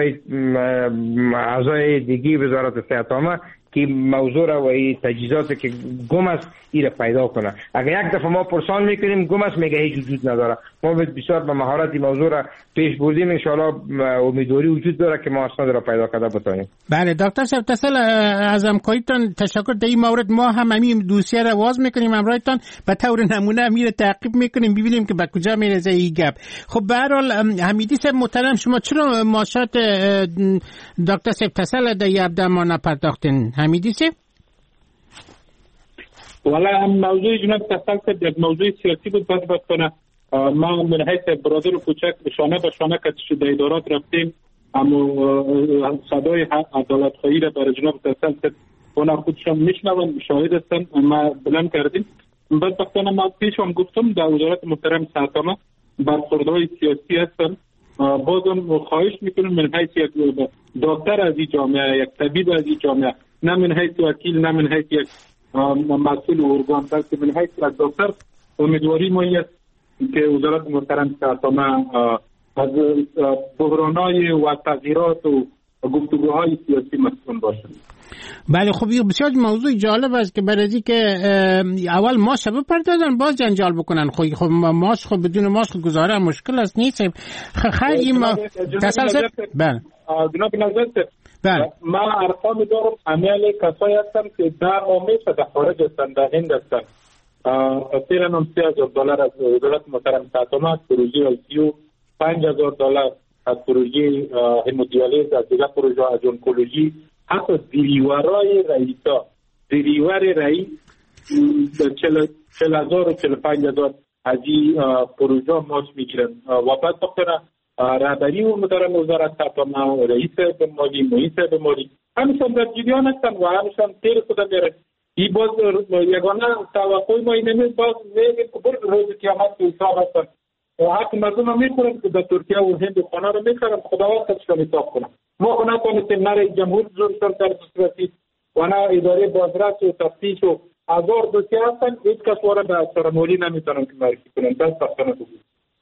اعضای دیگه وزارت صحت عامه که موضوع را و تجهیزاتی که گم است این پیدا کنه. اگر یک دفعه ما پرسان میکنیم گم است میگه هیچ وجود نداره. ما بسیار به مهارت این موضوع را پیش بردیم، ان شاء الله امیدواری وجود داره که ما اسناد را پیدا کرده بتونیم. بله دکتر صاحب تسل از همکاریتان تشکر. در این مورد ما هم همین دوسیه را واز میکنیم همراهتان، به طور نمونه میره تعقیب میکنیم ببینیم که به کجا میرسه این گپ. خب به هر حال حمیدی صاحب محترم، شما چرا ماشات دکتر صاحب تسل در یبدا ما نپرداختین؟ حمیدی صاحب والا هم موضوع جناب تسل صاحب یک موضوع سیاسی بود. بدبختانه ما من حیث برادر کوچک شانه به شانه که در ادارات رفتیم اما صدای عدالت خواهی را برای جناب تسلسل اونا خودشان میشنون، شاهد هستن. ما بلند کردیم. بدبختانه ما پیش هم گفتم در وزارت محترم ساتما برخوردهای سیاسی هستن. بازم خواهش میکنم من حیث یک دکتر از این جامعه، یک طبیب از این جامعه، نه من حیث وکیل، نه من حیث یک مسئول ارگان، بلکه من حیث یک دکتر امیدواری ما است که وزارت محترم ساتما از بحرانهای و تغییرات و گفتگوهای سیاسی مسئول باشند. بله خب یه بسیار موضوع جالب است که برای از که اول ماش سبب پردازن باز جنجال بکنن. خب خب ماش خب بدون ماش خب گزاره مشکل است نیست. خیلی ما تسلسل بله جناب نظرت بله ما ارقام دارم عمل کسایی هستن که در آمیش در خارج هستن، در هند هستن. تقریبا هم سی هزار دلار از وزارت محترم ساتما از پروژه آیسیو، پنج هزار دلار از پروژه همودیالیز، از دیگر پروژه از اونکولوژی، حتی دیریورای رئیسا دیریور رئیس چل هزار و چل پنج هزار از این پروژه ماش میگیرن و بعد بکنه رهبری و مدرم وزارت ساتما، رئیس به مالی، محیط به مالی همیشان در جریان هستن و همیشان تیر خدا میره. این باز یگانه توقعی ما اینه نیست، باز میگه که برد روز قیامت که حساب هستن و حق مردم هم میخورن که در ترکیه و هند خانه رو میخورن. خداوند خودشان حساب کنن. ما خو نتوانستیم نه جمهور جورشان در دسترسی و نه اداره بازرس و تفتیش و هزار دوسیه هستن. هیچ کس وارا به سرمولی نمیتونن که معرفی کنن. دست بختانه بگویم.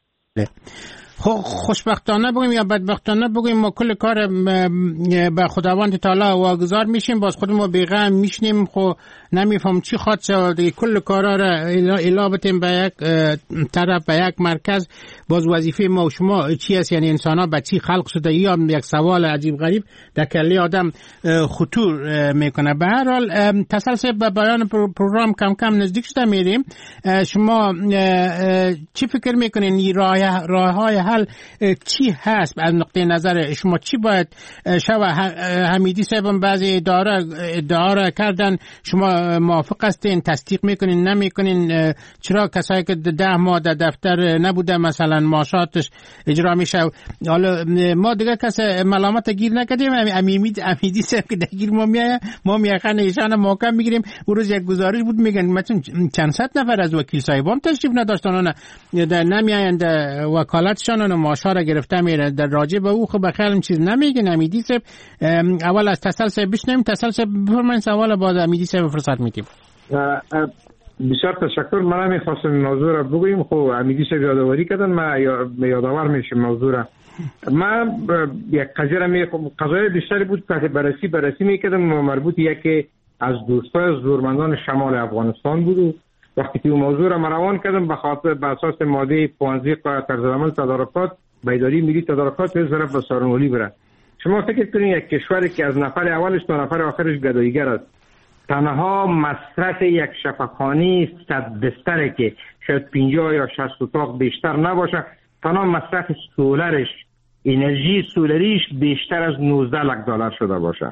خوشبختانه بگیم یا بدبختانه بگیم ما کل کار به خداوند تعالی واگذار میشیم، باز خودمون بیغم میشنیم. خو نمیفهم چی خواد شد کل کارا را الا بتیم به یک طرف، به یک مرکز. باز وظیفه ما و شما چی است؟ یعنی انسان ها به چی خلق شده؟ یا یک سوال عجیب غریب در کله آدم خطور میکنه. به هر حال تسلسل به بیان پروگرام کم کم نزدیک شده میریم. شما چی فکر میکنین راه راه های حل چی هست از نقطه نظر شما؟ چی باید شو؟ حمیدی صاحب بعضی ادعا ادعا کردن، شما موافق هستین؟ تصدیق میکنین نمیکنین؟ چرا کسایی که ده ماه در دفتر نبوده مثلا معاشاتش اجرا میشه؟ حالا ما دیگه کس ملامت گیر نکردیم. امیدی امیدی صاحب که دگیر ما میایه ما میخوان ایشان محکم میگیریم. اون روز یک گزارش بود میگن مثلا چند صد نفر از وکیل صاحبان تشریف نداشتن، نمیایند وکالتشان و معاشا را گرفته میره. در راجع به او خب بخیر چیز نمیگن. امیدی صاحب اول از تسلسل بشنیم. تسلسل بفرمایید سوال بعد امیدی صاحب فرصت میدیم. بسیار تشکر. من میخواستم موضوع را بگویم. خب امیدی صاحب یادآوری کردن، من یادآور میشم موضوع را. من یک قضیه را می قضایای بیشتری بود که بررسی بررسی میکردم مربوط یکی از دوستای زورمندان شمال افغانستان بود. وقتی که موضوع را روان کردم به خاطر به اساس ماده پانزده قانون طرزالعمل تدارکات بیداری ملی تدارکات به ضرب بسارنولی بره. شما فکر کنید یک کشوری که از نفر اولش تا نفر آخرش گداییگر است، تنها مصرف یک شفاخانه صد بستره که شاید پنجاه یا شصت اتاق بیشتر نباشه، تنها مصرف سولرش، انرژی سولریش بیشتر از نوزده لک دلار شده باشه.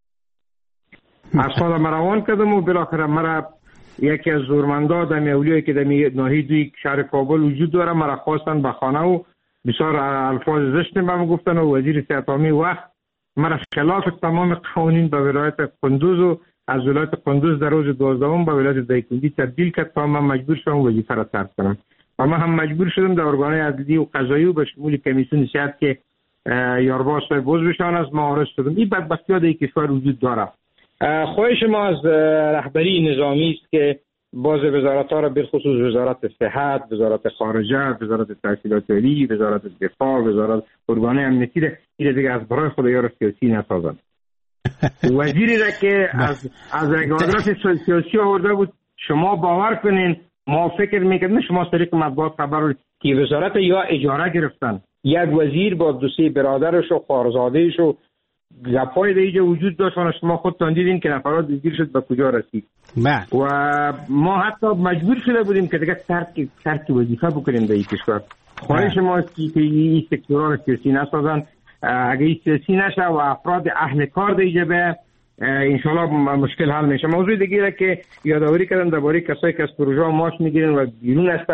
از خودم روان کردم و بالاخره مرا یکی از زورمندا در اولیایی که در ناحیه دوی شهر کابل وجود داره مرا خواستن به خانه و بسیار الفاظ زشتی بهم گفتن و وزیر صحت عامه وقت مرا خلاف تمام قوانین به ولایت قندوز و از ولایت قندوز در روز دوازدهم به ولایت دایکنډي تبدیل کرد تا من مجبور شدم وظیفه را ترک کنم و من هم مجبور شدم در ارگانهای عدلی و قضایی و به شمول کمیسیون صحت که یارباز صاحب عضوشان از معارض شدم. این بدبختی‌ها در کشور وجود داره. خواهش ما از رهبری نظامی است که باز وزارت‌ها را بالخصوص وزارت صحت، وزارت خارجه، وزارت تحصیلات عالی، وزارت دفاع، وزارت ارگانهای امنیتی را این دیگه از برای خود یار سیاسی نسازند. وزیری را که از از آدرس سیاسی آورده بود، شما باور کنین ما فکر می‌کردیم شما طریق مطبوعات خبر که وزارت یا اجاره گرفتن، یک وزیر با دو سه برادرش و خواهرزاده‌اش و گپای دیگه وجود داشت و شما خودتان دیدین که نفرات دیگه شد به کجا رسید. و ما حتی مجبور شده بودیم که دیگه ترک ترک وظیفه بکنیم در این کشور. خواهش ما است که این سکتورها سیاسی نسازن. اگه این سیاسی نشه و افراد اهل کار دیگه به انشالله مشکل حل میشه. موضوع دیگه که یادآوری کردم درباره کسایی که از پروژه ماش میگیرن و بیرون هستن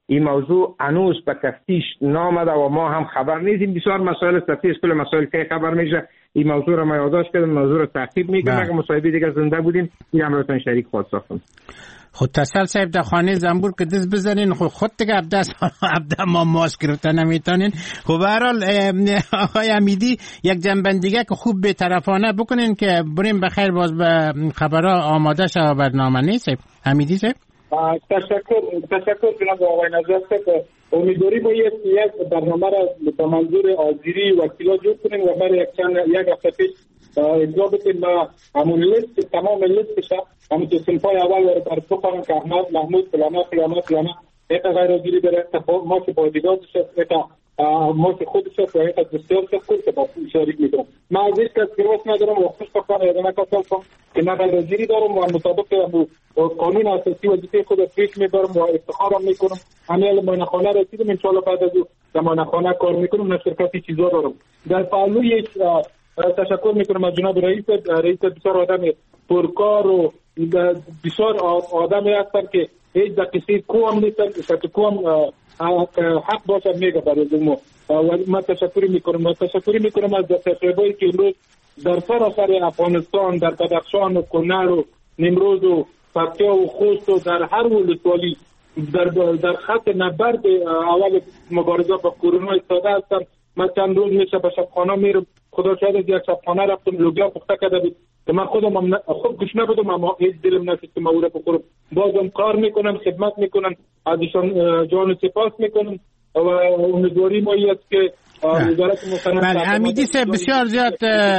این موضوع هنوز به تفتیش نامده و ما هم خبر نیستیم. بسیار مسائل تفتیش کل مسائل که خبر میشه. این موضوع را ما یادداشت کردم، موضوع را تعقیب میکنم. اگه مصاحبه دیگه زنده بودیم این هم راتون شریک خود ساختم. خود تسل صاحب در خانه زنبور که دست بزنین خود خود دیگه عبده عبده ما ماسک گرفته نمیتونین. خب به هر حال آقای حمیدی یک جنبندیگه که خوب به طرفانه بکنین که بریم بخیر باز به خبرها آماده شد برنامه نیست. حمیدی صاحب تشکر تشکر جناب آقای نجات صاحب. امیدواری با یک برنامه را به منظور حاضری وکیلا جور کنیم و برای یک چند یک هفته پیش اطلاع بدیم با همون لیست تمام لیستش همون تو صنفای اول رو بررسی کنیم که احمد محمود فلانه فلانه فلانه یک غیر حاضری داره ما که با دیدارش یک ما که خودش و یک بسیار شکر که با شریک میکنم. من از هیچ کس گروس ندارم و خوش بکنم یا نکسل کنم که نه غیر حاضری دارم و مطابق قانون اساسی وظیفه خود پیش میبرم و افتخارم میکنم. همه ماینخانه رسیدم انشاءالله بعد از او در ماینخانه کار میکنم، نه شرکتی چیزا دارم. در پهلوی تشکر میکنم از جناب رئیس رئیس بسیار آدم پرکار و بسیار آدمی هستن که هیچ دقیقی کوام نیستن که کوام حق باشه میگه برای ما و من تشکر میکنم و تشکر میکنم از دسترسایی که امروز در سراسر افغانستان در بدخشان و کنر و نیمروز و پکتیا و خوست و در هر ولسوالی در در خط نبرد اول مبارزه با کرونا ایستاده هستن. من چند روز میشه به شبخانه میرم، خدا شاید از یک شبخانه رفتم لوبیا پخته کرده بود که من خودم خوب گوش نبودم اما هیچ دلم نشد که من او را بخورم. بازم کار میکنم، خدمت میکنم، از ایشان جان سپاس میکنم و امیدواری ما است که وزارت محترم بله حمیدی صاحب بسیار زیاد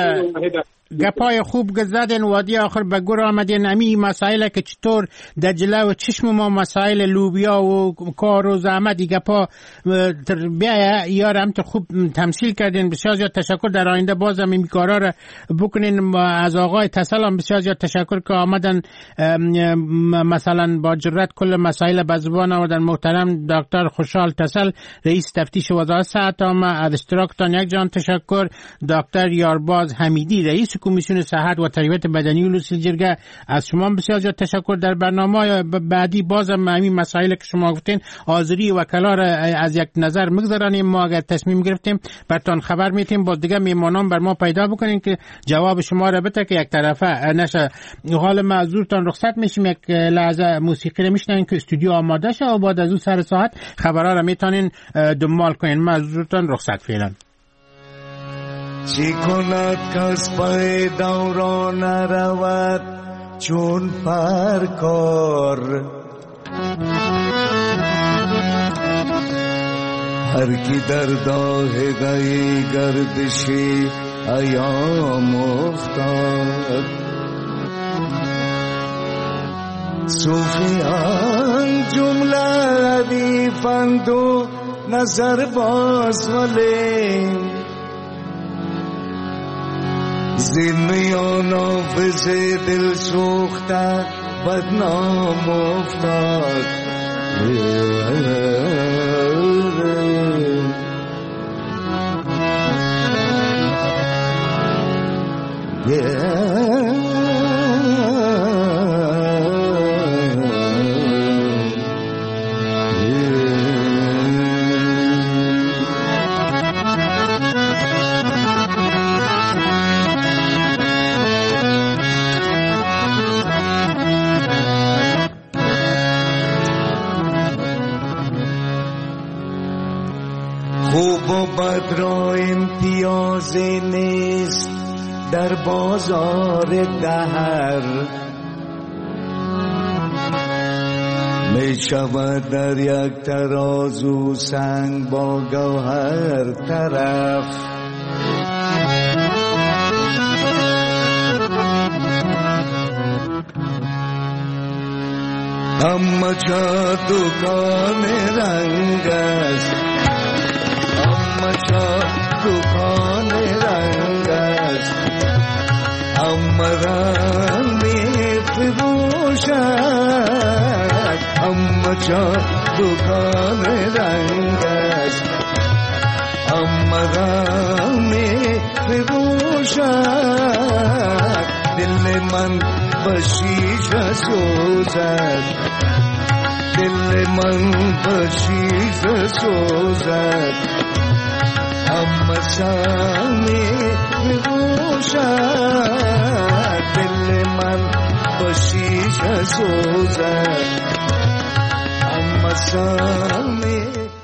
گپای خوب زدن وادی آخر به گور آمدین. امی مسائل که چطور در جلو چشم ما مسائل لوبیا و کار و زحمت گپا بیا یارم تو خوب تمثیل کردین. بسیار زیاد تشکر. در آینده باز هم این کارا رو بکنین. از آقای تسل هم بسیار زیاد تشکر که آمدن مثلا با جرأت کل مسائل به زبان آوردن. محترم دکتر خوشحال تسل رئیس تفتیش وزارت صحت عامه، از اشتراکتان یک جان تشکر. دکتر یارباز حمیدی رئیس کمیسیون صحت و تربیت بدنی ولوسی جرگه، از شما بسیار زیاد تشکر. در برنامه بعدی بازم همین مسائل که شما گفتین حاضری وکلا را از یک نظر میگذارانیم. ما اگر تصمیم گرفتیم براتون خبر میتیم. باز دیگه میمانان بر ما پیدا بکنین که جواب شما را بده که یک طرفه نشه. حال معذورتان رخصت میشیم. یک لحظه موسیقی رو میشنوین که استودیو آماده شه و بعد از اون سر ساعت خبرها را میتونین دنبال کنین. معذورتان رخصت فعلا. چی کند کس پای دوران رود چون پرکار، هر کی در داه گئی گردشی ایام افتاد. صوفیان جمله ردیفند و نظر باز ولی زمیان آفز دل سوخته بدنام افتاد. خوب و بد را امتیاز نیست در بازار دهر، می شود در یک ترازو سنگ با گوهر طرف. اما چا دکان رنگ است، اما چا دکان رنگ است، اما رنگ می فروشد. اما چا دکان رنگ است، اما رنگ می فروشد. دل من بشیش سوزد، دل من بشیز سوزد اما شامی بگوشد دل من بشیز سوزد اما شامی